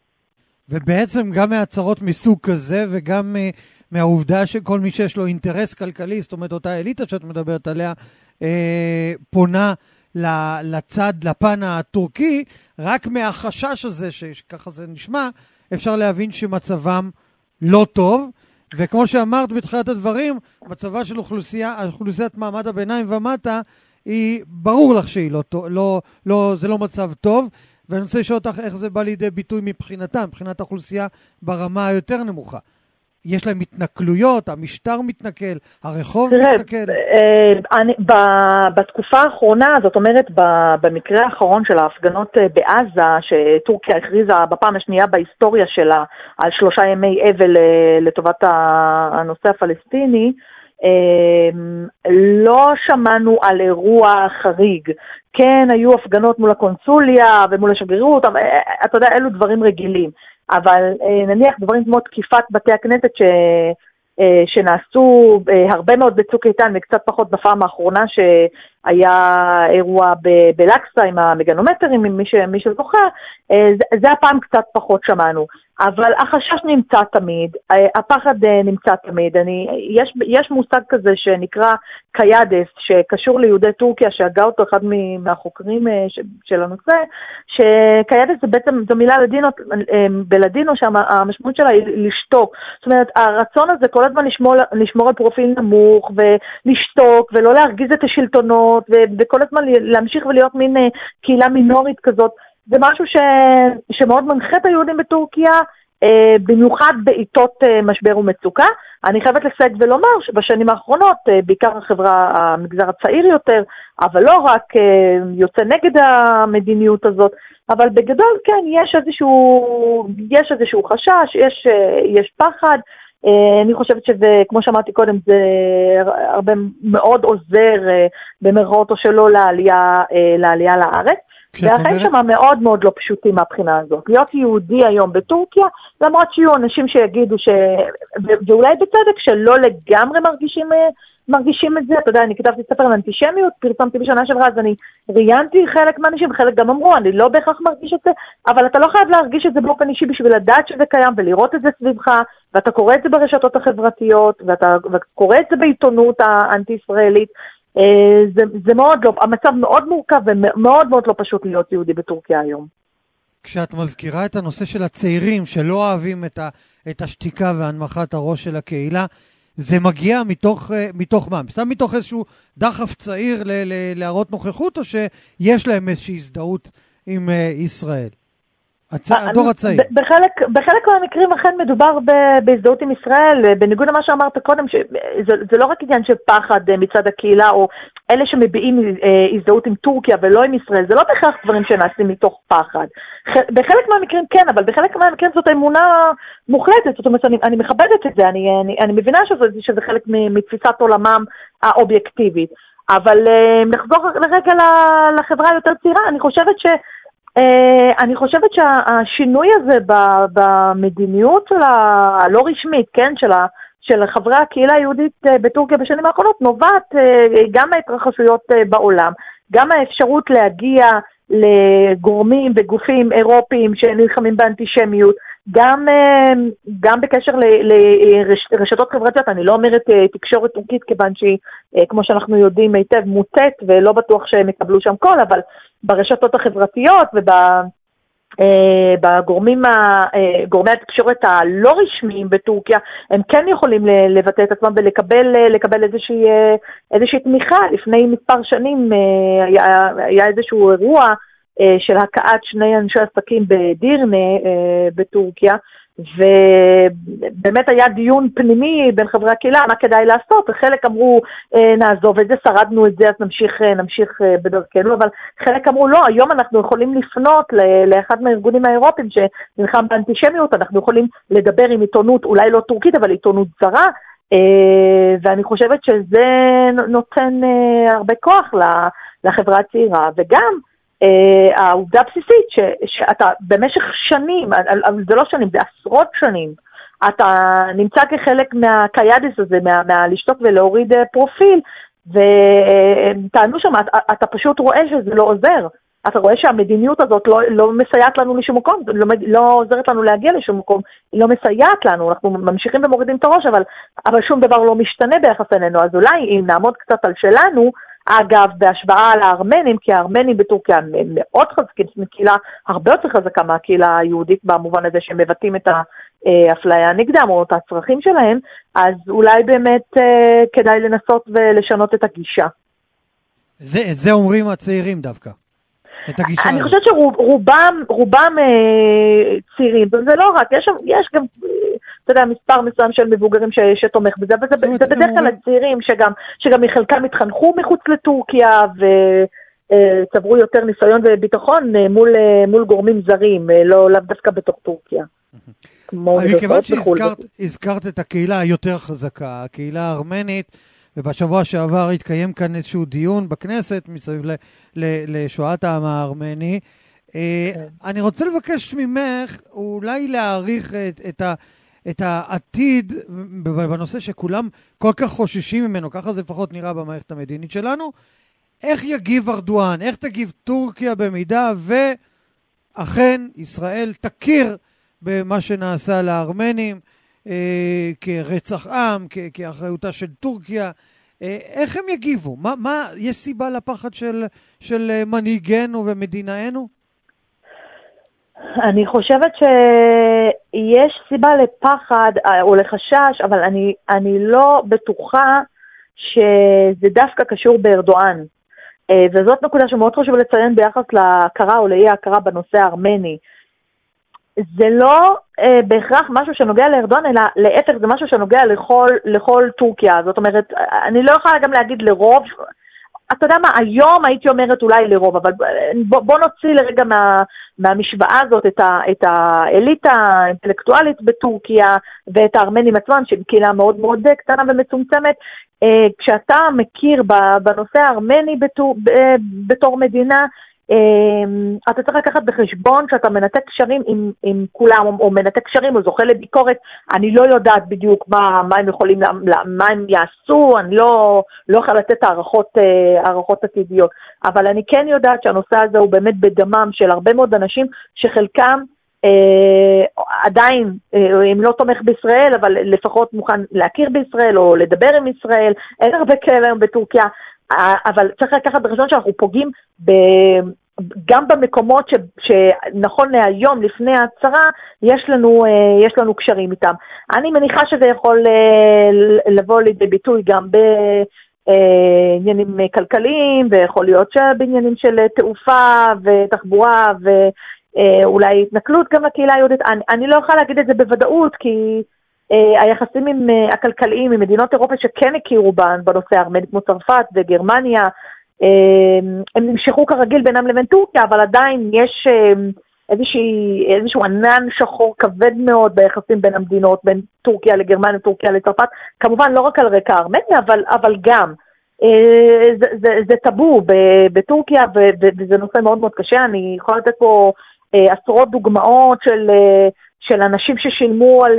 ובעצם גם מהצהרות מסוג כזה, וגם... אה... מהעובדה שכל מי שיש לו אינטרס כלכלי, זאת אומרת, אותה אליטה שאת מדברת עליה, אה, פונה לצד, לפן הטורקי, רק מהחשש הזה, שככה זה נשמע, אפשר להבין שמצבם לא טוב, וכמו שאמרת בתחילת הדברים, מצבה של אוכלוסייה, אוכלוסיית מעמד הביניים ומטה, היא ברור לך שהיא לא, לא, לא, זה לא מצב טוב, ואני רוצה לשאול אותך איך זה בא לידי ביטוי מבחינתם, מבחינת האוכלוסייה ברמה היותר נמוכה. יש להם התנכלויות, המשטר מתנכל, הרחוב תראה, מתנכל. אני, ב, בתקופה האחרונה, זאת אומרת, ב, במקרה האחרון של ההפגנות בעזה, שטורקיה הכריזה בפעם השנייה בהיסטוריה שלה, על שלושה ימי אבל לטובת הנושא הפלסטיני, לא שמענו על אירוע חריג. כן, היו הפגנות מול הקונסוליה ומול השגרירות, אתה יודע, אלו דברים רגילים. אבל נניח דברים כמו תקיפת בתי הכנסת ש... שנעשו הרבה מאוד בצוק איתן וקצת פחות בפעם האחרונה שהיה אירוע בלקסה עם המגנומטרים, מי, ש, מי שזוכר, זה, זה הפעם קצת פחות שמענו. אבל החשש נמצא תמיד, הפחד נמצא תמיד. אני, יש, יש מושג כזה שנקרא קיידס, שקשור ליהודי טורקיה, שהגה אותו אחד מהחוקרים של הנושא, שקיידס זה בעצם, זו מילה לדינו, בלדינו, שהמשמעות שלה היא לשתוק. זאת אומרת, הרצון הזה כל הזמן לשמור, לשמור על פרופיל נמוך, ולשתוק, ולא להרגיז את השלטונות, וכל הזמן להמשיך ולהיות מין קהילה מינורית כזאת, זה משהו ש... שמאוד מנחה את היהודים בטורקיה, אה, במיוחד בעיתות אה, משבר ומצוקה. אני חייבת לסייג ולומר שבשנים האחרונות, אה, בעיקר החברה, המגזר הצעיר יותר, אבל לא רק אה, יוצא נגד המדיניות הזאת, אבל בגדול כן, יש איזשהו, יש איזשהו חשש, יש, אה, יש פחד. אה, אני חושבת שזה, כמו שאמרתי קודם, זה הרבה מאוד עוזר אה, במרכאות או שלא לעלייה, אה, לעלייה לארץ. והחיים שם מאוד מאוד לא פשוטים מהבחינה הזאת. להיות יהודי היום בטורקיה, למרות שיהיו אנשים שיגידו ש... ואולי בצדק שלא לגמרי מרגישים, מרגישים את זה. אתה יודע, אני כתבתי ספר על אנטישמיות, פרסמתי בשנה שעברה, אז אני ראיינתי חלק מהאנשים, חלק גם אמרו, אני לא בהכרח מרגיש את זה, אבל אתה לא חייב להרגיש את זה באופן אישי בשביל לדעת שזה קיים ולראות את זה סביבך, ואתה קורא את זה ברשתות החברתיות, ואתה קורא את זה בעיתונות האנטי-ישראלית. זה, זה מאוד לא, המצב מאוד מורכב ומאוד מאוד לא פשוט להיות יהודי בטורקיה היום. כשאת מזכירה את הנושא של הצעירים שלא אוהבים את, ה, את השתיקה והנמכת הראש של הקהילה, זה מגיע מתוך, מתוך מה? סתם מתוך איזשהו דחף צעיר ל, ל, להראות נוכחות, או שיש להם איזושהי הזדהות עם ישראל? הצ... הדור הצעיר. בחלק, בחלק מהמקרים אכן מדובר בהזדהות עם ישראל, בניגוד למה שאמרת קודם, שזה, זה לא רק עניין של פחד מצד הקהילה, או אלה שמביעים הזדהות עם טורקיה ולא עם ישראל, זה לא בהכרח דברים שנעשים מתוך פחד. בחלק מהמקרים כן, אבל בחלק מהמקרים זאת אמונה מוחלטת, זאת אומרת, אני, אני מכבדת את זה, אני, אני, אני מבינה שזה, שזה חלק מתפיסת עולמם האובייקטיבית. אבל נחזור לרגע לחברה היותר צעירה, אני חושבת ש... Uh, אני חושבת שהשינוי הזה במדיניות של הלא רשמית, כן, של, ה, של חברי הקהילה היהודית uh, בטורקיה בשנים האחרונות, נובעת uh, גם מההתרחשויות uh, בעולם, גם האפשרות להגיע לגורמים וגופים אירופיים שנלחמים באנטישמיות, גם, uh, גם בקשר לרשתות חברתיות. אני לא אומרת uh, תקשורת טורקית, כיוון שהיא, uh, כמו שאנחנו יודעים היטב, מוטט ולא בטוח שהם יקבלו שם קול, אבל ברשתות החברתיות ובגורמים גורמי התקשורת הלא רשמיים בטורקיה, הם כן יכולים לבטא את עצמם ולקבל לקבל איזושהי, איזושהי תמיכה. לפני מספר שנים היה, היה איזשהו אירוע של הקעת שני אנשי עסקים בדירנה בטורקיה, ובאמת היה דיון פנימי בין חברי הקהילה, מה כדאי לעשות, וחלק אמרו נעזוב את זה, שרדנו את זה, אז נמשיך, נמשיך בדרכנו, אבל חלק אמרו לא, היום אנחנו יכולים לפנות לאחד מהארגונים האירופיים שנלחם באנטישמיות, אנחנו יכולים לדבר עם עיתונות, אולי לא טורקית, אבל עיתונות זרה, ואני חושבת שזה נותן הרבה כוח לחברה הצעירה, וגם Uh, העובדה הבסיסית ש, שאתה במשך שנים, זה לא שנים, זה עשרות שנים, אתה נמצא כחלק מהקיידס הזה, מה, מהלשתות ולהוריד uh, פרופיל, וטענו שם, אתה, אתה פשוט רואה שזה לא עוזר, אתה רואה שהמדיניות הזאת לא, לא מסייעת לנו לשום מקום, לא, לא עוזרת לנו להגיע לשום מקום, היא לא מסייעת לנו, אנחנו ממשיכים ומורידים את הראש, אבל, אבל שום דבר לא משתנה ביחס אלינו, אז אולי אם נעמוד קצת על שלנו, אגב, בהשוואה לארמנים, כי הארמנים בטורקיה הם מאוד חזקים, זאת קהילה הרבה יותר חזקה מהקהילה היהודית, במובן הזה שהם מבטאים את האפליה נגדם, או את הצרכים שלהם, אז אולי באמת אה, כדאי לנסות ולשנות את הגישה. זה, את זה אומרים הצעירים דווקא, את הגישה אני הזאת. חושבת שרובם רובם, אה, צעירים, וזה לא רק, יש, יש גם... אתה יודע, מספר מסוים של מבוגרים ש, שתומך בזה, וזה זה בדרך כלל הצעירים שגם, שגם מחלקם התחנכו מחוץ לטורקיה, וצברו יותר ניסיון וביטחון מול, מול גורמים זרים, לא, לא דווקא בתוך טורקיה. כמו אוניברסיטאות בחו"ל. מכיוון שהזכרת את הקהילה היותר חזקה, הקהילה הארמנית, ובשבוע שעבר התקיים כאן איזשהו דיון בכנסת מסביב לשואת העם הארמני. אני רוצה לבקש ממך אולי להעריך את ה... את העתיד בנושא שכולם כל כך חוששים ממנו, ככה זה לפחות נראה במערכת המדינית שלנו. איך יגיב ארדואן, איך תגיב טורקיה במידה ואכן ישראל תכיר במה שנעשה לארמנים אה, כרצח עם, כ- כאחריותה של טורקיה, אה, איך הם יגיבו? מה, מה, יש סיבה לפחד של, של מנהיגנו ומדינאנו? אני חושבת שיש סיבה לפחד או לחשש, אבל אני, אני לא בטוחה שזה דווקא קשור בארדואן. וזאת נקודה שמאוד חשוב לציין ביחס להכרה או לאי ההכרה בנושא הארמני. זה לא אה, בהכרח משהו שנוגע לארדואן, אלא להפך זה משהו שנוגע לכל, לכל טורקיה. זאת אומרת, אני לא יכולה גם להגיד לרוב, אתה יודע מה, היום הייתי אומרת אולי לרוב, אבל בוא, בוא נוציא לרגע מה, מהמשוואה הזאת את, ה, את האליטה האינטלקטואלית בטורקיה ואת הארמנים עצמם, שהיא קהילה מאוד מאוד קטנה ומצומצמת. כשאתה מכיר בנושא הארמני בתור, בתור מדינה, אתה צריך לקחת בחשבון שאתה מנתק קשרים עם, עם כולם, או מנתק קשרים או זוכה לביקורת. אני לא יודעת בדיוק מה, מה הם יכולים, מה הם יעשו, אני לא, לא יכולה לתת הערכות, הערכות עתידיות. אבל אני כן יודעת שהנושא הזה הוא באמת בדמם של הרבה מאוד אנשים, שחלקם אה, עדיין, אה, אם לא תומך בישראל, אבל לפחות מוכן להכיר בישראל, או לדבר עם ישראל. אין הרבה כאלה היום בטורקיה, אבל צריך לקחת בחשבון שאנחנו פוגעים ב... גם במקומות ש... שנכון להיום, לפני ההצהרה, יש לנו, יש לנו קשרים איתם. אני מניחה שזה יכול לבוא לידי ביטוי גם בעניינים כלכליים, ויכול להיות שבעניינים של תעופה ותחבורה, ואולי התנכלות גם לקהילה היהודית. אני, אני לא יכולה להגיד את זה בוודאות, כי היחסים עם הכלכליים, עם מדינות אירופה שכן הכירו בנושא הארמני, כמו צרפת וגרמניה, הם נמשכו כרגיל בינם לבין טורקיה, אבל עדיין יש איזושהי, איזשהו ענן שחור כבד מאוד ביחסים בין המדינות, בין טורקיה לגרמניה, טורקיה לצרפת, כמובן לא רק על רקע הארמני, אבל, אבל גם. זה, זה, זה טאבו בטורקיה, וזה נושא מאוד מאוד קשה. אני יכולה לתת פה עשרות דוגמאות של, של אנשים ששילמו על...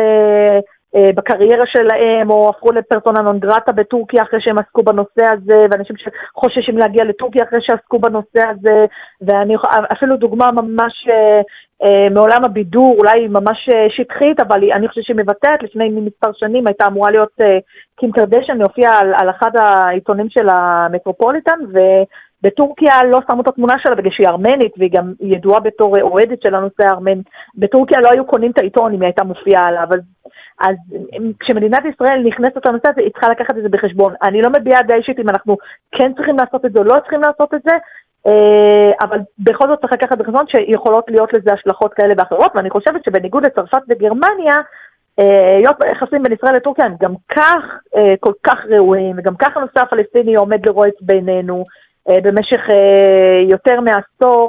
בקריירה שלהם, או הפכו לפרסונה נון גרטה בטורקיה אחרי שהם עסקו בנושא הזה, ואנשים שחוששים להגיע לטורקיה אחרי שעסקו בנושא הזה, ואני אפילו דוגמה ממש אה, מעולם הבידור, אולי ממש שטחית, אבל אני חושבת שהיא מבטאת, לפני מספר שנים הייתה אמורה להיות אה, קים קרדשן, להופיע על, על אחד העיתונים של המטרופוליטן, ובטורקיה לא שמו את התמונה שלה, בגלל שהיא ארמנית, והיא גם ידועה בתור אוהדת של הנושא הארמני. בטורקיה לא היו קונים את העיתון אם היא הייתה מופיעה עליו, אז אז כשמדינת ישראל נכנסת לנושא הזה, היא צריכה לקחת את זה בחשבון. אני לא מביעה דעה אישית אם אנחנו כן צריכים לעשות את זה או לא צריכים לעשות את זה, אבל בכל זאת צריך לקחת בחשבון שיכולות להיות לזה השלכות כאלה ואחרות, ואני חושבת שבניגוד לצרפת וגרמניה, היות היחסים בין ישראל לטורקיה הם גם כך כל כך ראויים, וגם כך הנושא הפלסטיני עומד לרועץ בינינו במשך יותר מעשור,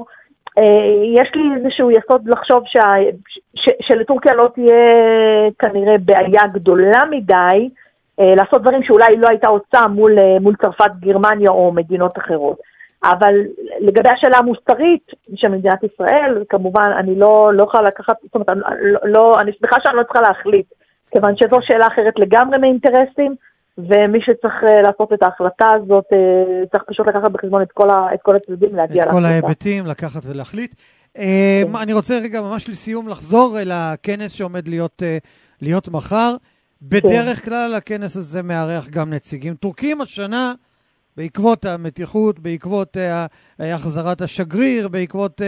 יש לי איזשהו יסוד לחשוב שה, ש, שלטורקיה לא תהיה כנראה בעיה גדולה מדי לעשות דברים שאולי לא הייתה עושה מול, מול צרפת, גרמניה או מדינות אחרות. אבל לגבי השאלה המוסרית של מדינת ישראל, כמובן אני לא, לא יכולה לקחת, זאת אומרת, אני, לא, אני שמחה שאני לא צריכה להחליט, כיוון שזו שאלה אחרת לגמרי מאינטרסים, ומי שצריך לעשות את ההחלטה הזאת, צריך פשוט לקחת בחשבון את כל, ה, את כל הצדדים, להגיע להחלטה. את כל ההיבטים, לקחת ולהחליט. אני רוצה רגע ממש לסיום לחזור אל הכנס שעומד להיות, להיות מחר. בדרך כלל הכנס הזה מארח גם נציגים טורקים השנה, בעקבות המתיחות, בעקבות החזרת השגריר, בעקבות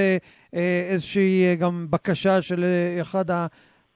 איזושהי גם בקשה של אחד ה...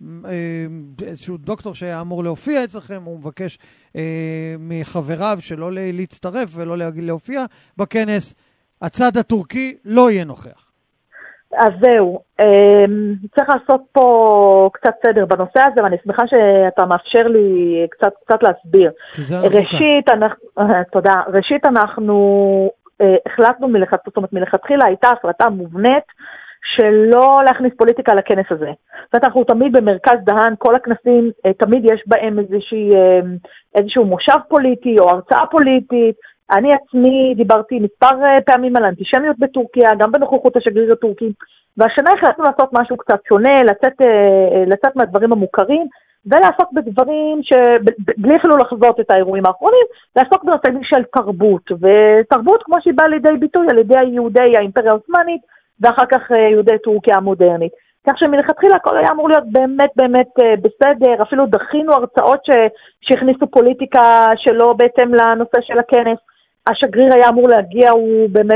איזשהו דוקטור שהיה אמור להופיע אצלכם, הוא מבקש אה, מחבריו שלא להצטרף ולא להופיע בכנס. הצד הטורקי לא יהיה נוכח. אז זהו, אה, צריך לעשות פה קצת סדר בנושא הזה, ואני שמחה שאתה מאפשר לי קצת, קצת להסביר. ראשית, אנחנו, תודה, ראשית אנחנו אה, החלטנו מלכת, זאת אומרת, מלכתחילה הייתה הפרטה מובנית, שלא להכניס פוליטיקה לכנס הזה. זאת אומרת, אנחנו תמיד במרכז דהן, כל הכנסים, תמיד יש בהם איזושהי, איזשהו מושב פוליטי או הרצאה פוליטית. אני עצמי דיברתי מספר פעמים על אנטישמיות בטורקיה, גם בנוכחות השגריר הטורקי, והשנה החלטנו לעשות משהו קצת שונה, לצאת, לצאת מהדברים המוכרים, ולעסוק בדברים שבלי אפילו לחזות את האירועים האחרונים, לעסוק בנושאים של תרבות, ותרבות כמו שהיא באה לידי ביטוי על ידי יהודי האימפריה העות'מאנית, ואחר כך יהודי טורקיה המודרנית. כך שמלכתחילה הכל היה אמור להיות באמת באמת בסדר, אפילו דחינו הרצאות שהכניסו פוליטיקה שלא בהתאם לנושא של הכנס. השגריר היה אמור להגיע, הוא באמת,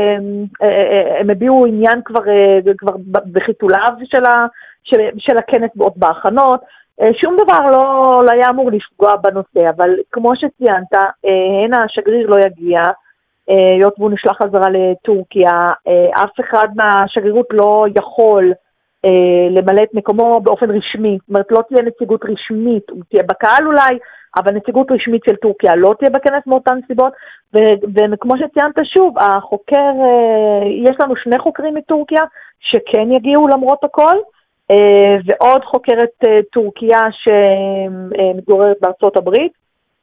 הם הביאו עניין כבר, כבר בחיתוליו של, של, של הכנס עוד בהכנות, שום דבר לא, לא היה אמור לפגוע בנושא, אבל כמו שציינת, הנה השגריר לא יגיע, היות והוא נשלח חזרה לטורקיה, אף אחד מהשגרירות לא יכול למלא את מקומו באופן רשמי, זאת אומרת לא תהיה נציגות רשמית, הוא תהיה בקהל אולי, אבל נציגות רשמית של טורקיה לא תהיה בכנס מאותן סיבות, וכמו שציינת שוב, החוקר, יש לנו שני חוקרים מטורקיה שכן יגיעו למרות הכל, ועוד חוקרת טורקיה שמתגוררת בארצות הברית,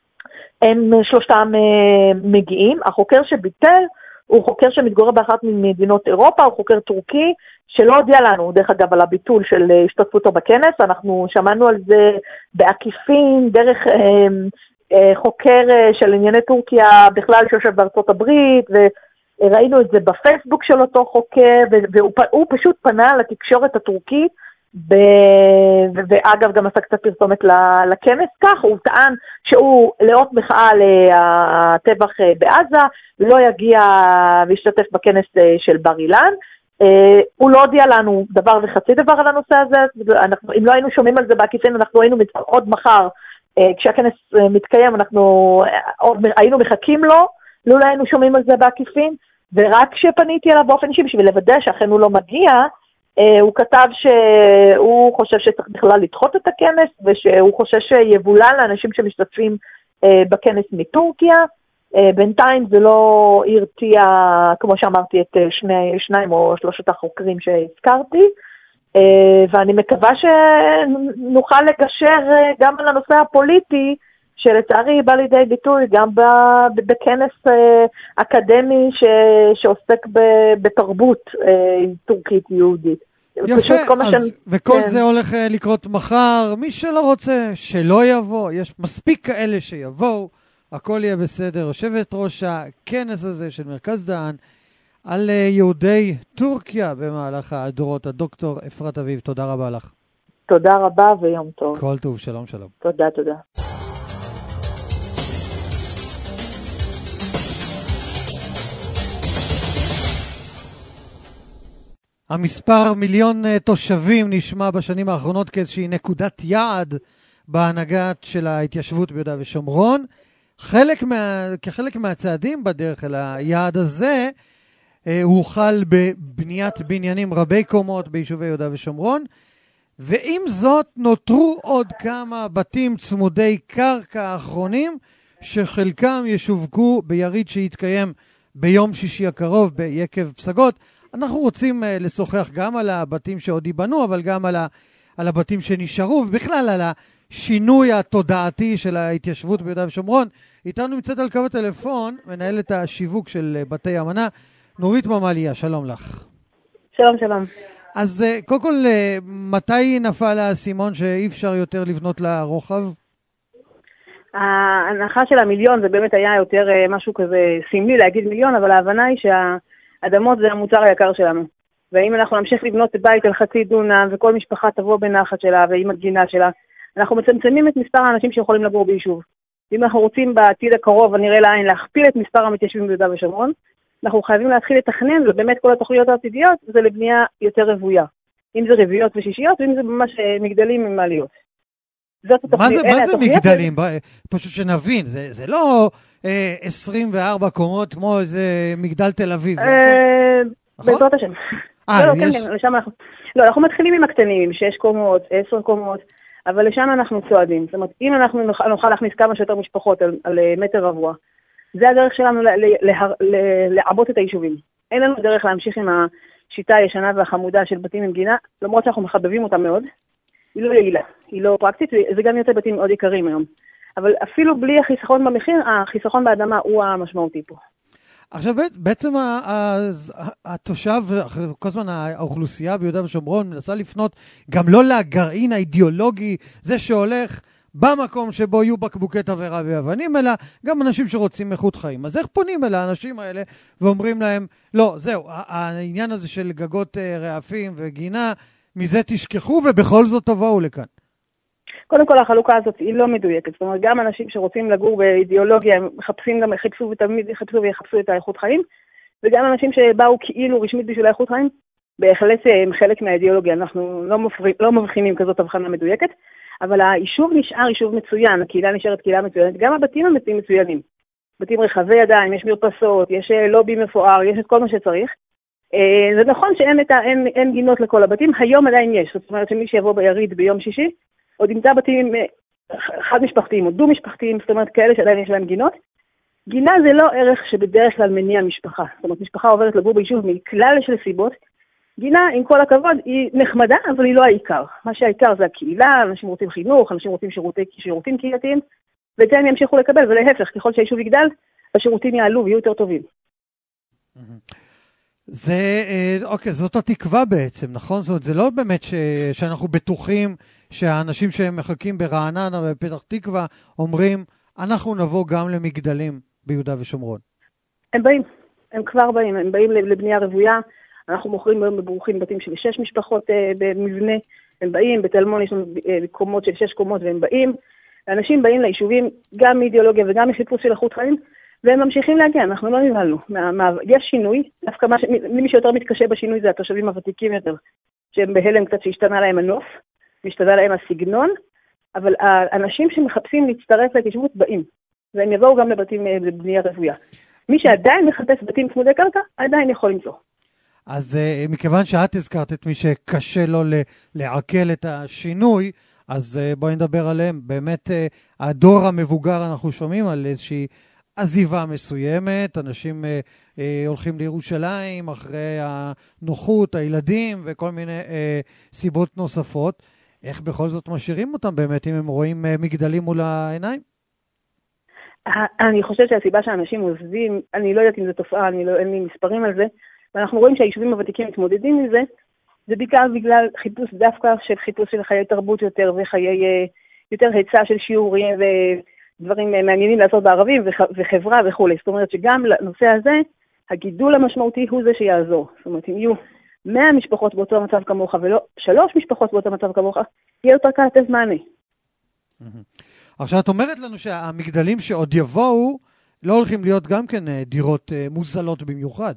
הם שלושתם מגיעים. החוקר שביטל הוא חוקר שמתגורר באחת ממדינות אירופה, הוא חוקר טורקי שלא הודיע לנו, דרך אגב, על הביטול של השתתפותו בכנס. אנחנו שמענו על זה בעקיפין, דרך אה, אה, חוקר של ענייני טורקיה בכלל שיושב בארצות הברית, וראינו את זה בפייסבוק של אותו חוקר, והוא פשוט פנה לתקשורת הטורקית, ב... ואגב גם עשה קצת פרסומת לכנס. כך הוא טען שהוא לאות מחאה לטבח בעזה לא יגיע וישתתף בכנס של בר אילן. הוא לא הודיע לנו דבר וחצי דבר על הנושא הזה. אנחנו, אם לא היינו שומעים על זה בעקיפין, אנחנו היינו עוד מחר כשהכנס מתקיים, אנחנו עוד היינו מחכים לו, לא היינו שומעים על זה בעקיפין, ורק כשפניתי אליו באופן אישי בשביל לוודא שאכן הוא לא מגיע, הוא כתב שהוא חושב שצריך בכלל לדחות את הכנס, ושהוא חושב שיבולע לאנשים שמשתתפים בכנס מטורקיה. בינתיים זה לא הרתיע, כמו שאמרתי, את שני, שניים או שלושת החוקרים שהזכרתי, ואני מקווה שנוכל לגשר גם על הנושא הפוליטי, שלצערי בא לידי ביטוי גם בכנס אקדמי שעוסק בתרבות טורקית יהודית. יפה, אז, וכל זה הולך לקרות מחר. מי שלא רוצה, שלא יבוא. יש מספיק כאלה שיבואו, הכל יהיה בסדר. יושבת ראש הכנס הזה של מרכז דהן על יהודי טורקיה במהלך הדורות, הדוקטור אפרת אביב, תודה רבה לך. תודה רבה ויום טוב. כל טוב, שלום שלום. תודה, תודה. המספר מיליון תושבים נשמע בשנים האחרונות כאיזושהי נקודת יעד בהנהגת של ההתיישבות ביהודה ושומרון. חלק מה, כחלק מהצעדים בדרך אל היעד הזה, הוא חל בבניית בניינים רבי קומות ביישובי יהודה ושומרון, ועם זאת נותרו עוד כמה בתים צמודי קרקע האחרונים, שחלקם ישווקו ביריד שיתקיים ביום שישי הקרוב ביקב פסגות. אנחנו רוצים uh, לשוחח גם על הבתים שעוד ייבנו, אבל גם על, ה, על הבתים שנשארו, ובכלל על השינוי התודעתי של ההתיישבות ביהודה ושומרון. איתנו נמצאת על קו הטלפון, מנהלת השיווק של uh, בתי אמנה, נורית ממליה, שלום לך. שלום, שלום. אז uh, קודם כל, uh, מתי נפל האסימון שאי אפשר יותר לבנות לרוחב? ההנחה של המיליון זה באמת היה יותר uh, משהו כזה סמלי להגיד מיליון, אבל ההבנה היא שה... אדמות זה המוצר היקר שלנו. ואם אנחנו נמשיך לבנות בית על חצי דונם, וכל משפחה תבוא בנחת שלה, ועם הגינה שלה, אנחנו מצמצמים את מספר האנשים שיכולים לגור ביישוב. אם אנחנו רוצים בעתיד הקרוב, הנראה לעין, להכפיל את מספר המתיישבים ביהודה ושומרון, אנחנו חייבים להתחיל לתכנן, ובאמת כל התוכניות העתידיות, זה לבנייה יותר רבויה. אם זה רביעיות ושישיות, ואם זה ממש מגדלים עם מעליות. מה זה, מה זה מגדלים? פשוט שנבין, זה, זה לא אה, עשרים וארבע קומות כמו איזה מגדל תל אביב. אה, בעזרת השם. אה, לא, לא, יש... כן, כן, לשם אנחנו... לא, אנחנו מתחילים עם הקטנים, עם שש קומות, עשר קומות, אבל לשם אנחנו צועדים. זאת אומרת, אם אנחנו נוכל, נוכל להכניס כמה שיותר משפחות על, על מטר רבוע, זה הדרך שלנו לעבות את היישובים. אין לנו דרך להמשיך עם, ה, השיטה הישנה והחמודה של בתים עם גינה, למרות שאנחנו מחבבים אותה מאוד, היא לא יעילה, היא לא פרקטית, וזה גם יוצא בתים מאוד יקרים היום. אבל אפילו בלי החיסכון במחיר, החיסכון באדמה הוא המשמעותי פה. עכשיו בעצם התושב, כל הזמן האוכלוסייה ביהודה ושומרון מנסה לפנות גם לא לגרעין האידיאולוגי, זה שהולך במקום שבו יהיו בקבוקי תבערה ואבנים, אלא גם אנשים שרוצים איכות חיים. אז איך פונים אל האנשים האלה ואומרים להם, לא, זהו, העניין הזה של גגות רעפים וגינה, מזה תשכחו ובכל זאת תבואו לכאן? קודם כל, החלוקה הזאת היא לא מדויקת. זאת אומרת, גם אנשים שרוצים לגור באידיאולוגיה, הם מחפשים גם, יחפשו ותמיד יחפשו ויחפשו את האיכות חיים, וגם אנשים שבאו כאילו רשמית בשביל האיכות חיים, בהחלט הם חלק מהאידיאולוגיה. אנחנו לא, מפר... לא מבחינים כזאת הבחנה מדויקת, אבל היישוב נשאר יישוב מצוין, הקהילה נשארת קהילה מצוינת, גם הבתים הם בתים מצוינים. בתים רחבי ידיים, יש מרפסות, יש לובי מפואר, יש את כל מה שצריך. זה נכון שאין את ה... אין, אין גינות לכל הבתים, היום עדיין יש. זאת אומרת שמי שיבוא ביריד ביום שישי, עוד ימצא בתים חד משפחתיים או דו משפחתיים, זאת אומרת כאלה שעדיין יש להם גינות. גינה זה לא ערך שבדרך כלל מניע משפחה. זאת אומרת, משפחה עוברת לגור ביישוב מכלל של סיבות. גינה, עם כל הכבוד, היא נחמדה, אבל היא לא העיקר. מה שהעיקר זה הקהילה, אנשים רוצים חינוך, אנשים רוצים שירותי, שירותים קהילתיים, ואת זה הם ימשיכו לקבל, ולהפך, ככל שהיישוב יגדל, השירותים יעלו ויהיו יותר טובים. זה, אוקיי, זאת התקווה בעצם, נכון? זאת אומרת, זה לא באמת ש, שאנחנו בטוחים שהאנשים שהם מחכים ברעננה ובפתח תקווה אומרים, אנחנו נבוא גם למגדלים ביהודה ושומרון. הם באים, הם כבר באים, הם באים לבנייה רוויה, אנחנו מוכרים היום בברוכין בתים של שש משפחות אה, במבנה, הם באים, בתלמון יש לנו אה, קומות של שש קומות והם באים, אנשים באים ליישובים גם מאידיאולוגיה וגם מחיפוש של איכות חיים, והם ממשיכים להגיע, אנחנו לא נבהלנו. מה, מה, יש שינוי, דווקא מה, מי שיותר מתקשה בשינוי זה התושבים הוותיקים יותר, שהם בהלם קצת שהשתנה להם הנוף, והשתנה להם הסגנון, אבל האנשים שמחפשים להצטרף להתיישבות באים, והם יבואו גם לבתים בבנייה רוויה. מי שעדיין מחפש בתים צמודי קרקע, עדיין יכול למצוא. אז uh, מכיוון שאת הזכרת את מי שקשה לו לעכל את השינוי, אז uh, בואי נדבר עליהם. באמת, uh, הדור המבוגר אנחנו שומעים על איזושהי עזיבה מסוימת, אנשים uh, uh, הולכים לירושלים אחרי הנוחות, הילדים וכל מיני uh, סיבות נוספות. איך בכל זאת משאירים אותם באמת, אם הם רואים uh, מגדלים מול העיניים? אני חושבת שהסיבה שאנשים עוזבים, אני לא יודעת אם זו תופעה, אני לא, אין לי מספרים על זה, ואנחנו רואים שהיישובים הוותיקים מתמודדים מזה, זה בעיקר בגלל חיפוש דווקא של חיפוש של חיי תרבות יותר, וחיי יותר היצע של שיעורים ודברים מעניינים לעשות בערבים וחברה וכו'. זאת אומרת שגם לנושא הזה, הגידול המשמעותי הוא זה שיעזור. זאת אומרת, אם יהיו מאה משפחות באותו מצב כמוך ולא שלוש משפחות באותו מצב כמוך, יהיה יותר קל לתת מענה. עכשיו את אומרת לנו שהמגדלים שעוד יבואו לא הולכים להיות גם כן דירות מוזלות במיוחד.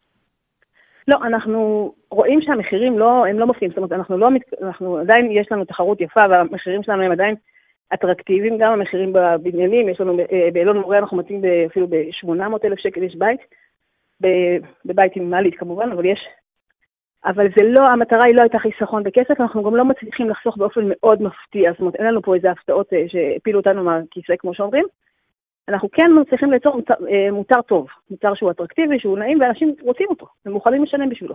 לא, אנחנו רואים שהמחירים לא, הם לא מופיעים, זאת אומרת, אנחנו לא, אנחנו עדיין יש לנו תחרות יפה, והמחירים שלנו הם עדיין אטרקטיביים, גם המחירים בבניינים, יש לנו, באלון מורה אנחנו מציעים אפילו ב-שמונה מאות אלף שקל יש בית, בבית עם מעלית כמובן, אבל יש, אבל זה לא, המטרה היא לא הייתה חיסכון בכסף, אנחנו גם לא מצליחים לחסוך באופן מאוד מפתיע, זאת אומרת, אין לנו פה איזה הפתעות שהפילו אותנו מהכיסא כמו שאומרים, אנחנו כן צריכים ליצור מוצר, מוצר טוב, מוצר שהוא אטרקטיבי, שהוא נעים, ואנשים רוצים אותו, הם מוכנים לשלם בשבילו.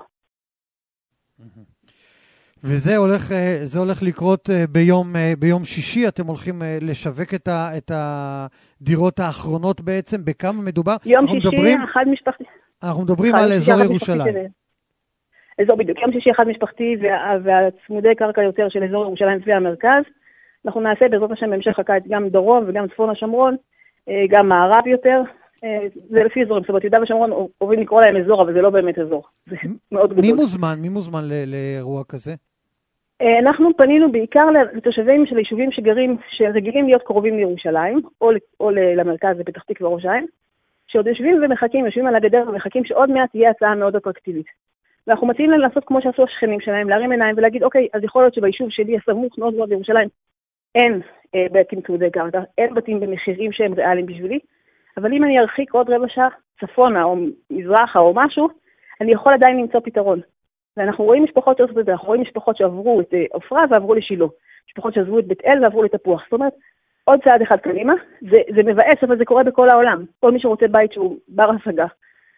וזה הולך, זה הולך לקרות ביום, ביום שישי, אתם הולכים לשווק את, ה, את הדירות האחרונות בעצם, בכמה מדובר? יום שישי, מדברים, אחד משפחתי. אנחנו מדברים על אזור ירושלים. אזור בדיוק, יום שישי אחד משפחתי, וה, והצמודי קרקע יותר של אזור ירושלים והמרכז, אנחנו נעשה בעזרת השם בהמשך הקיץ גם דרום וגם צפון השומרון, גם מערב יותר, זה לפי אזורים, זאת אומרת, יהודה ושומרון אוהבים לקרוא להם אזור, אבל זה לא באמת אזור, זה מאוד גדול. מי מוזמן? מי מוזמן לאירוע כזה? אנחנו פנינו בעיקר לתושבים של יישובים שגרים, שרגילים להיות קרובים לירושלים, או למרכז בפתח תקווה ראש העין, שעוד יושבים ומחכים, יושבים על הגדר ומחכים שעוד מעט תהיה הצעה מאוד אטרקטיבית. ואנחנו מציעים להם לעשות כמו שעשו השכנים שלהם, להרים עיניים ולהגיד, אוקיי, אז יכול להיות שביישוב שלי הסמוך מאוד מאוד לירושלים, אין אה, בתים צמודי קרקע, אין בתים במחירים שהם ריאליים בשבילי, אבל אם אני ארחיק עוד רבע שעה צפונה או מזרחה או משהו, אני יכול עדיין למצוא פתרון. ואנחנו רואים משפחות שעושות את זה, אנחנו רואים משפחות שעברו את עופרה ועברו לשילו, משפחות שעזבו את בית אל ועברו לתפוח. זאת אומרת, עוד צעד אחד קדימה, זה, זה מבאס, אבל זה קורה בכל העולם. כל מי שרוצה בית שהוא בר השגה,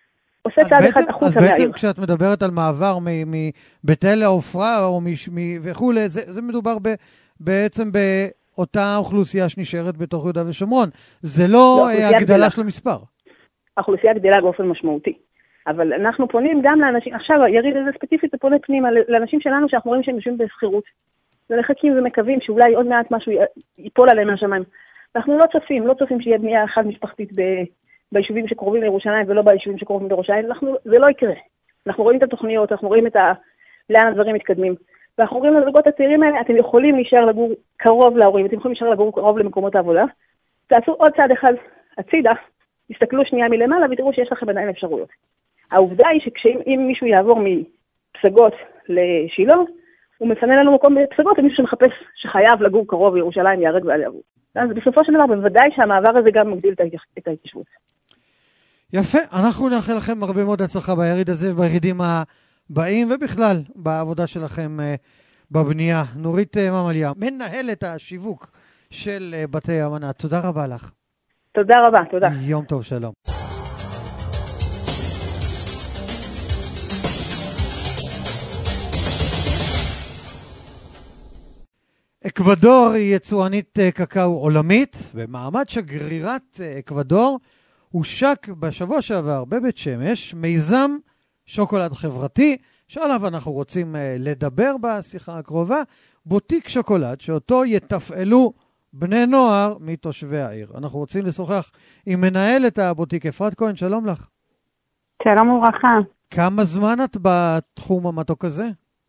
עושה צעד אחד החוצה מהעיר. אז בעצם מהעיר. כשאת מדברת על מעבר מבית-אל לעופרה או וכו', זה, זה מדובר ב, בעצם באותה אוכלוסייה שנשארת בתוך יהודה ושומרון. זה לא, לא הגדלה של המספר. האוכלוסייה גדלה באופן משמעותי. אבל אנחנו פונים גם לאנשים, עכשיו יריד הזה ספציפית זה פונה פנימה, לאנשים שלנו שאנחנו רואים שהם יושבים בסחירות. ומחכים ומקווים שאולי עוד מעט משהו ייפול עליהם מהשמיים. אנחנו לא צופים, לא צופים שיהיה בנייה אחת משפחתית ב, ביישובים שקרובים לירושלים ולא ביישובים שקרובים לירושלים, אנחנו, זה לא יקרה. אנחנו רואים את התוכניות, אנחנו רואים את ה, לאן הדברים מתקדמים. ואנחנו רואים לזוגות הצעירים האלה, אתם יכולים להישאר לגור קרוב להורים, אתם יכולים להישאר לגור קרוב למקומות העבודה, תעשו עוד צעד אחד הצידה, תסתכלו שנייה מלמעלה ותראו שיש לכם עדיין אפשרויות. העובדה היא שאם מישהו יעבור מפסגות לשילה, הוא מפנה לנו מקום בפסגות למישהו שמחפש שחייב לגור קרוב לירושלים, יהרג ועל יעבור. אז בסופו של דבר, בוודאי שהמעבר הזה גם מגדיל את ההתיישבות. יפה, אנחנו נאחל לכם הרבה מאוד הצלחה ביריד הזה ובירידים הבאים, ובכלל בעבודה שלכם בבנייה. נורית ממליה, מנהלת השיווק של בתי המנה. תודה רבה לך. תודה רבה, תודה. יום טוב, שלום. אקוודור היא יצואנית קקאו עולמית, במעמד שגרירת אקוודור הושק בשבוע שעבר בבית שמש מיזם שוקולד חברתי, שעליו אנחנו רוצים לדבר בשיחה הקרובה, בוטיק שוקולד שאותו יתפעלו בני נוער מתושבי העיר. אנחנו רוצים לשוחח עם מנהלת הבוטיק אפרת כהן, שלום לך. שלום וברכה. כמה זמן את בתחום המתוק הזה?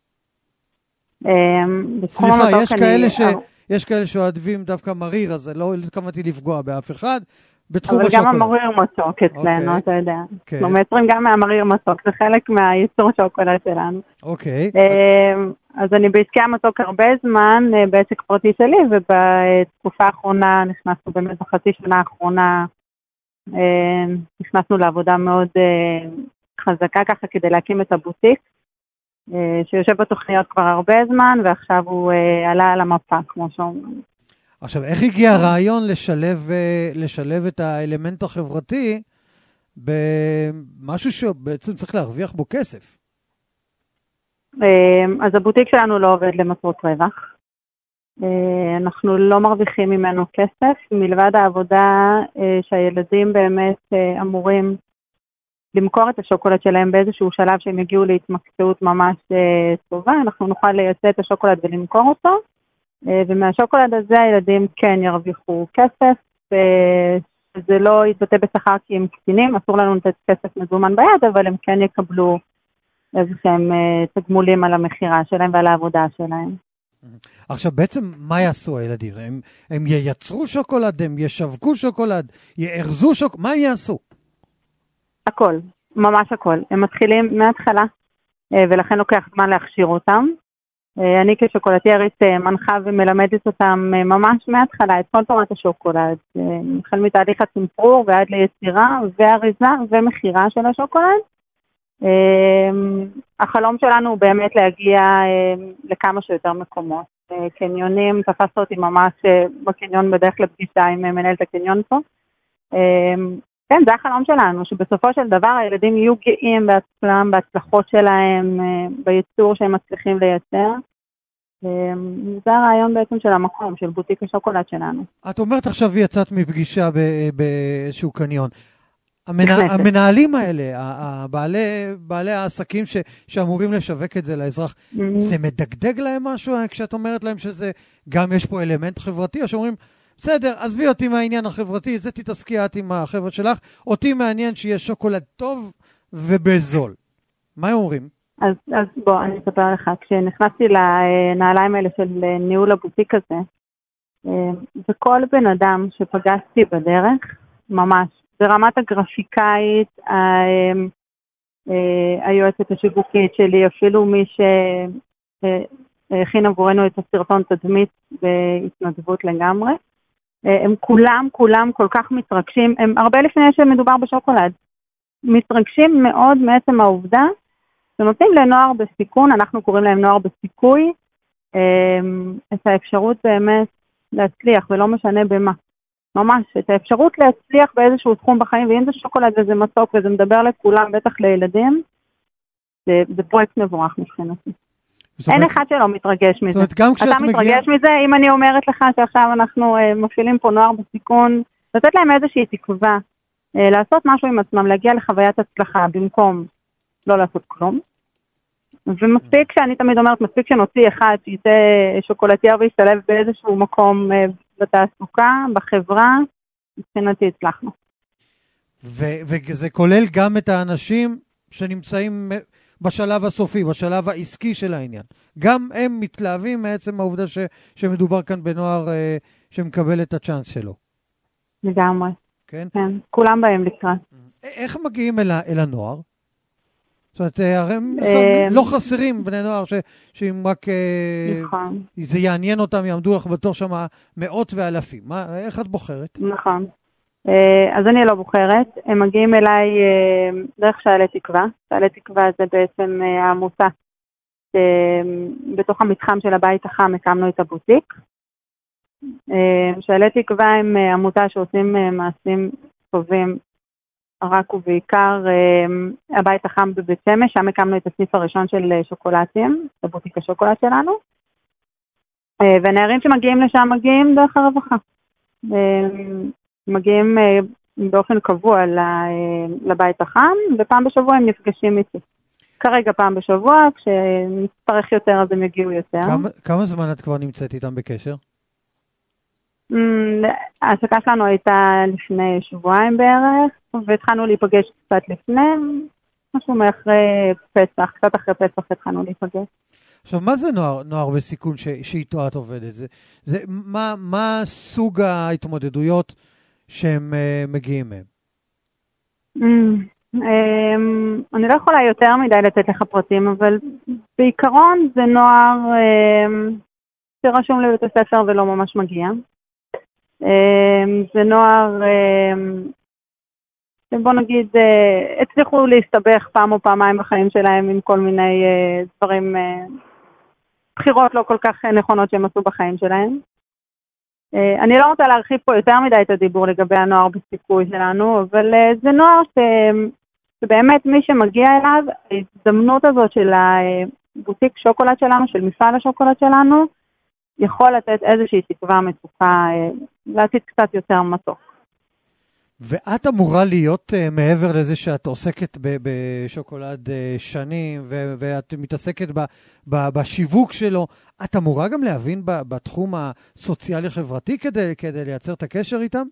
סליחה, יש כאלה ש... יש כאלה שאוהבים דווקא מריר, אז לא התכוונתי לפגוע באף אחד. אבל גם המריר מתוק אצלנו, אתה יודע. אנחנו מייצרים גם מהמריר מתוק, זה חלק מהייצור שוקולד שלנו. אוקיי. אז אני בעסקי המתוק הרבה זמן, בעסק פרטי שלי, ובתקופה האחרונה נכנסנו באמת בחצי שנה האחרונה, נכנסנו לעבודה מאוד חזקה ככה כדי להקים את הבוטיק. שיושב בתוכניות כבר הרבה זמן, ועכשיו הוא עלה על המפה, כמו שאומרים. עכשיו, איך הגיע הרעיון לשלב, לשלב את האלמנט החברתי במשהו שבעצם צריך להרוויח בו כסף? אז הבוטיק שלנו לא עובד למטרות רווח. אנחנו לא מרוויחים ממנו כסף, מלבד העבודה שהילדים באמת אמורים למכור את השוקולד שלהם באיזשהו שלב שהם יגיעו להתמקצעות ממש טובה, אנחנו נוכל לייצא את השוקולד ולמכור אותו, ומהשוקולד הזה הילדים כן ירוויחו כסף, וזה לא יתבטא בשכר כי הם קטינים, אסור לנו לתת כסף מזומן ביד, אבל הם כן יקבלו איזשהם תגמולים על המחירה שלהם ועל העבודה שלהם. עכשיו בעצם מה יעשו הילדים? הם, הם ייצרו שוקולד, הם ישווקו שוקולד, יארזו שוקולד, מה הם יעשו? הכל, ממש הכל. הם מתחילים מההתחלה, ולכן לוקח זמן להכשיר אותם. אני כשוקולטיירית מנחה ומלמדת אותם ממש מההתחלה את כל תורת השוקולד, החל מתהליך הצמפרור ועד ליצירה ואריזה ומחירה של השוקולד. החלום שלנו הוא באמת להגיע לכמה שיותר מקומות. קניונים, תפסת אותי ממש בקניון בדרך לפגישה עם מנהלת הקניון פה. כן, זה החלום שלנו, שבסופו של דבר הילדים יהיו גאים בעצמם, בהצלחות שלהם, בייצור שהם מצליחים לייצר. זה הרעיון בעצם של המקום, של בוטיק השוקולד שלנו. את אומרת עכשיו יצאת מפגישה באיזשהו קניון. המנהלים האלה, בעלי העסקים שאמורים לשווק את זה לאזרח, זה מדגדג להם משהו כשאת אומרת להם שזה גם יש פה אלמנט חברתי, או שאומרים, בסדר, עזבי אותי מהעניין החברתי, זה תתעסקי את עם החברה שלך, אותי מעניין שיש שוקולד טוב ובזול. מה הם אומרים? אז, אז בוא, אני אספר לך, כשנכנסתי לנעליים האלה של ניהול הבוטיק הזה, וכל בן אדם שפגשתי בדרך, ממש, ברמת הגרפיקאית, היועצת השיווקית שלי, אפילו מי שהכין עבורנו את הסרטון תדמית בהתנדבות לגמרי, הם כולם, כולם כל כך מתרגשים, הם הרבה לפני שמדובר בשוקולד, מתרגשים מאוד מעצם העובדה, שנותנים לנוער בסיכון, אנחנו קוראים להם נוער בסיכוי, את האפשרות באמת להצליח, ולא משנה במה. ממש, את האפשרות להצליח באיזשהו תחום בחיים, ואם זה שוקולד וזה מתוק וזה מדבר לכולם, בטח לילדים, זה, זה פרויקט מבורך מבחינתי. אין אחד שלא מתרגש מזה. אתה מתרגש מזה, אם אני אומרת לך שעכשיו אנחנו מפעילים פה נוער בסיכון, לתת להם איזושהי תקווה, לעשות משהו עם עצמם, להגיע לחוויית הצלחה, במקום לא לעשות כלום. ומספיק שאני תמיד אומרת, מספיק שנוציא אחד שיצא שוקולטייר וישתלב באיזשהו מקום בתעסוקה, בחברה, מבחינתי הצלחנו. וזה כולל גם את האנשים שנמצאים בשלב הסופי, בשלב העסקי של העניין. גם הם מתלהבים מעצם העובדה ש, שמדובר כאן בנוער אה, שמקבל את הצ'אנס שלו. לגמרי. כן? כן, כולם בהם לקראת. איך מגיעים אל, אל הנוער? זאת אומרת, הרי הם לא חסרים בני נוער ש, שאם רק נכון. זה יעניין אותם, יעמדו לך בתור שם מאות ואלפים. מה, איך את בוחרת? נכון. אז אני לא בוחרת, הם מגיעים אליי דרך שעלי תקווה. שעלי תקווה זה בעצם העמותה. בתוך המתחם של הבית החם הקמנו את הבוטיק. שעלי תקווה הם עמותה שעושים מעשים טובים, רק ובעיקר הבית החם בבית שמש, שם הקמנו את הסניף הראשון של שוקולטים, הבוטיק השוקולט שלנו. והנערים שמגיעים לשם מגיעים דרך הרווחה. מגיעים באופן קבוע לבית החם, ופעם בשבוע הם נפגשים איתי. כרגע פעם בשבוע, כשנצטרך יותר אז הם יגיעו יותר. כמה, כמה זמן את כבר נמצאת איתם בקשר? ההשקה שלנו הייתה לפני שבועיים בערך, והתחלנו להיפגש קצת לפני, משהו מאחרי פסח, קצת אחרי פסח התחלנו להיפגש. עכשיו, מה זה נוער, נוער בסיכון ש, שאיתו את עובדת? זה, זה, מה, מה סוג ההתמודדויות שהם uh, מגיעים מהם? Mm, um, אני לא יכולה יותר מדי לתת לך פרטים, אבל בעיקרון זה נוער um, שרשום לבית הספר ולא ממש מגיע. Um, זה נוער, um, בוא נגיד, uh, הצליחו להסתבך פעם או פעמיים בחיים שלהם עם כל מיני uh, דברים, uh, בחירות לא כל כך נכונות שהם עשו בחיים שלהם. אני לא רוצה להרחיב פה יותר מדי את הדיבור לגבי הנוער בסיכוי שלנו, אבל זה נוער ש... שבאמת מי שמגיע אליו, ההזדמנות הזאת של הבוטיק שוקולד שלנו, של מפעל השוקולד שלנו, יכול לתת איזושהי תקווה מצוקה, לעתיד קצת יותר מתוק. ואת אמורה להיות uh, מעבר לזה שאת עוסקת ב- בשוקולד uh, שנים, ו- ואת מתעסקת ב- ב- בשיווק שלו, את אמורה גם להבין ב- בתחום הסוציאלי-חברתי כדי, כדי לייצר את הקשר איתם?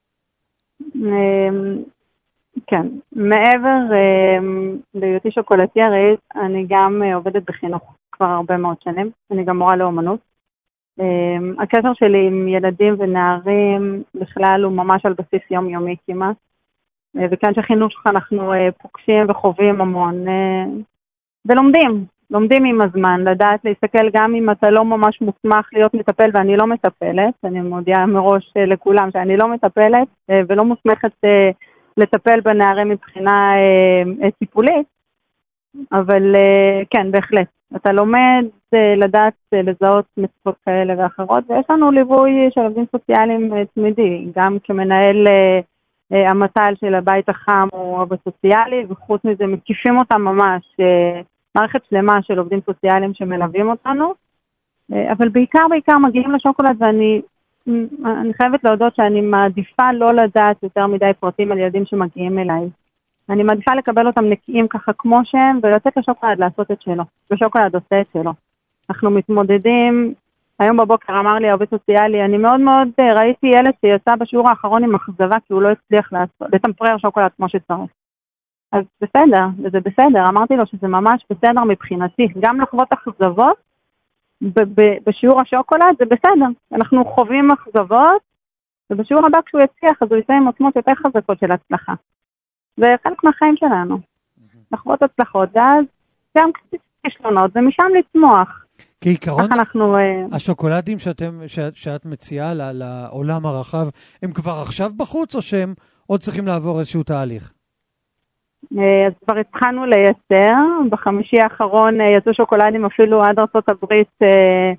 כן, מעבר להיותי שוקולטיירית, אני גם עובדת בחינוך כבר הרבה מאוד שנים, אני גם מורה לאומנות. הקשר שלי עם ילדים ונערים בכלל הוא ממש על בסיס יומיומי כמעט, וכאן שחינוך שלך אנחנו פוגשים וחווים המון, ולומדים, לומדים עם הזמן, לדעת להסתכל גם אם אתה לא ממש מוסמך להיות מטפל ואני לא מטפלת, אני מודיעה מראש לכולם שאני לא מטפלת ולא מוסמכת לטפל בנערים מבחינה טיפולית, אבל כן, בהחלט. אתה לומד לדעת לזהות מצוות כאלה ואחרות, ויש לנו ליווי של עובדים סוציאליים תמידי, גם כמנהל המטל של הבית החם או עובד סוציאלי, וחוץ מזה מקיפים אותם ממש, מערכת שלמה של עובדים סוציאליים שמלווים אותנו, אבל בעיקר בעיקר מגיעים לשוקולד, ואני אני חייבת להודות שאני מעדיפה לא לדעת יותר מדי פרטים על ילדים שמגיעים אליי. אני מעדיפה לקבל אותם נקיים ככה כמו שהם, ולתת לשוקולד לעשות את שלו. ושוקולד עושה את שלו. אנחנו מתמודדים, היום בבוקר אמר לי העובד סוציאלי, אני מאוד מאוד ראיתי ילד שיצא בשיעור האחרון עם אכזבה, כי הוא לא הצליח לטמפרר שוקולד כמו שצריך. אז בסדר, וזה בסדר, אמרתי לו שזה ממש בסדר מבחינתי, גם לחוות אכזבות, ב- ב- בשיעור השוקולד זה בסדר, אנחנו חווים אכזבות, ובשיעור הבא כשהוא יצליח, אז הוא יצא עם עוצמות יותר חזקות של הצלחה. זה חלק מהחיים שלנו. לחוות הצלחות, ואז גם כישלונות, ומשם לצמוח. כעיקרון, אנחנו, השוקולדים שאתם, שאת, שאת מציעה לעולם הרחב, הם כבר עכשיו בחוץ, או שהם עוד צריכים לעבור איזשהו תהליך? אז כבר התחלנו לייצר, בחמישי האחרון יצאו שוקולדים אפילו עד ארצות הברית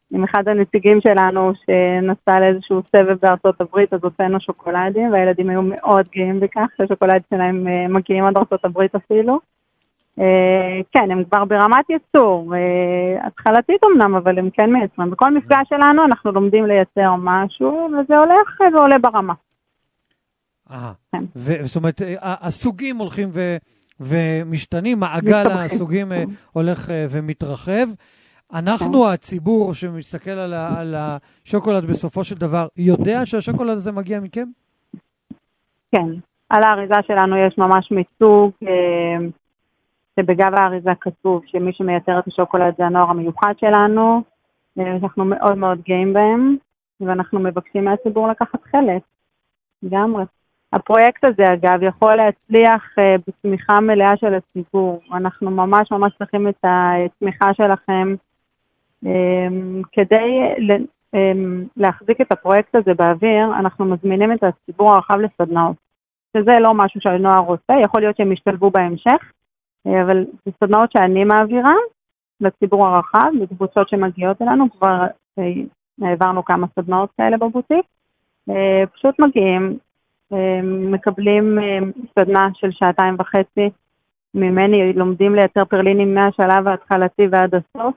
עם אחד הנציגים שלנו שנסע לאיזשהו סבב בארצות הברית, אז הוצאנו שוקולדים, והילדים היו מאוד גאים בכך, שהשוקולד שלהם מגיעים עד ארצות הברית אפילו. כן, הם כבר ברמת ייצור, התחלתית אמנם, אבל הם כן מייצרים. בכל מפגש שלנו אנחנו לומדים לייצר משהו, וזה הולך ועולה ברמה. אה, זאת אומרת, הסוגים הולכים ומשתנים, מעגל הסוגים הולך ומתרחב. אנחנו, הציבור שמסתכל על השוקולד בסופו של דבר, יודע שהשוקולד הזה מגיע מכם? כן, על האריזה שלנו יש ממש מיצוג, שבגב האריזה כתוב שמי שמייצר את השוקולד זה הנוער המיוחד שלנו, אנחנו מאוד מאוד גאים בהם, ואנחנו מבקשים מהציבור לקחת חלק, לגמרי. הפרויקט הזה, אגב, יכול להצליח בתמיכה מלאה של הציבור. אנחנו ממש ממש צריכים את התמיכה שלכם, כדי להחזיק את הפרויקט הזה באוויר, אנחנו מזמינים את הציבור הרחב לסדנאות. שזה לא משהו שהנוער רוצה, יכול להיות שהם ישתלבו בהמשך, אבל זה סדנאות שאני מעבירה לציבור הרחב, בקבוצות שמגיעות אלינו, כבר העברנו כמה סדנאות כאלה בבוטיק, פשוט מגיעים, מקבלים סדנה של שעתיים וחצי, ממני לומדים לייצר פרלינים מהשלב ההתחלתי ועד הסוף,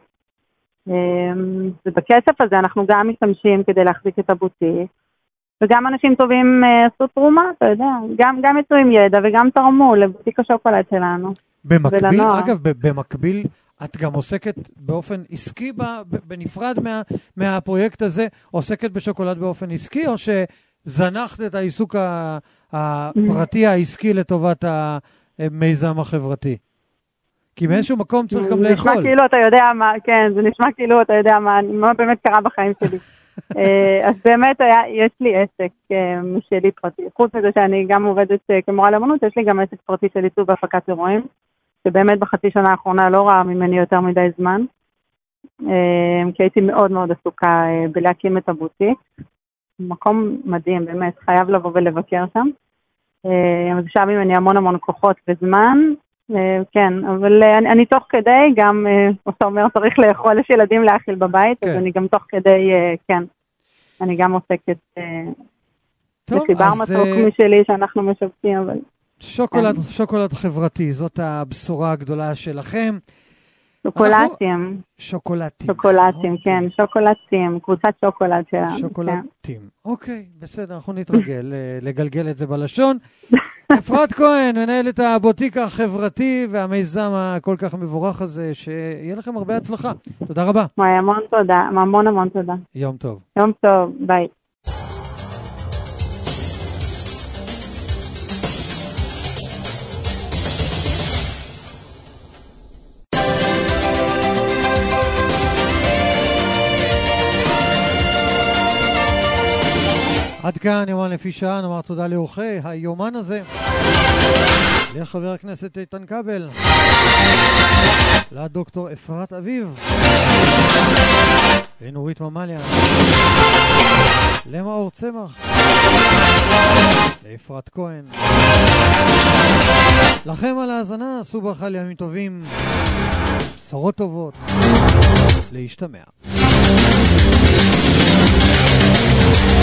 ובכסף הזה אנחנו גם משתמשים כדי להחזיק את הבוטיק, וגם אנשים טובים עשו תרומה, אתה יודע, גם, גם יצאו עם ידע וגם תרמו לבוטיק השוקולד שלנו. במקביל, אגב, במקביל, את גם עוסקת באופן עסקי, בנפרד מה, מהפרויקט הזה, עוסקת בשוקולד באופן עסקי, או שזנחת את העיסוק הפרטי העסקי לטובת המיזם החברתי? כי מאיזשהו מקום צריך גם לאכול. זה נשמע כאילו אתה יודע מה, כן, זה נשמע כאילו אתה יודע מה, מה באמת קרה בחיים שלי. אז באמת היה, יש לי עסק שלי פרטי. חוץ מזה שאני גם עובדת כמורה לאמנות, יש לי גם עסק פרטי של עיצוב והפקת אירועים, שבאמת בחצי שנה האחרונה לא ראה ממני יותר מדי זמן, כי הייתי מאוד מאוד עסוקה בלהקים את הבוטיק. מקום מדהים, באמת, חייב לבוא ולבקר שם. אז שם ממני המון המון כוחות וזמן, כן, אבל אני, אני תוך כדי גם, אתה אומר, צריך לאכול, יש ילדים להאכיל בבית, כן. אז אני גם תוך כדי, כן, אני גם עוסקת בסיבר מתוק uh... משלי שאנחנו משווקים, אבל... שוקולד, כן. שוקולד חברתי, זאת הבשורה הגדולה שלכם. שוקולטים. אנחנו... שוקולטים. שוקולטים, okay. כן, שוקולטים, קבוצת שוקולד שלנו. שוקולטים, כן. אוקיי, בסדר, אנחנו נתרגל לגלגל את זה בלשון. אפרת כהן, מנהלת הבוטיק החברתי והמיזם הכל כך מבורך הזה, שיהיה לכם הרבה הצלחה. תודה רבה. המון תודה, המון המון תודה. יום טוב. יום טוב, ביי. עד כאן יומן לפי שעה, נאמר תודה לאורחי היומן הזה, לחבר הכנסת איתן כבל, לדוקטור אפרת אביב, לנורית ממליה, למאור צמח, לאפרת כהן. לכם על ההאזנה, עשו ברכה לימים טובים, בשורות טובות, להשתמע.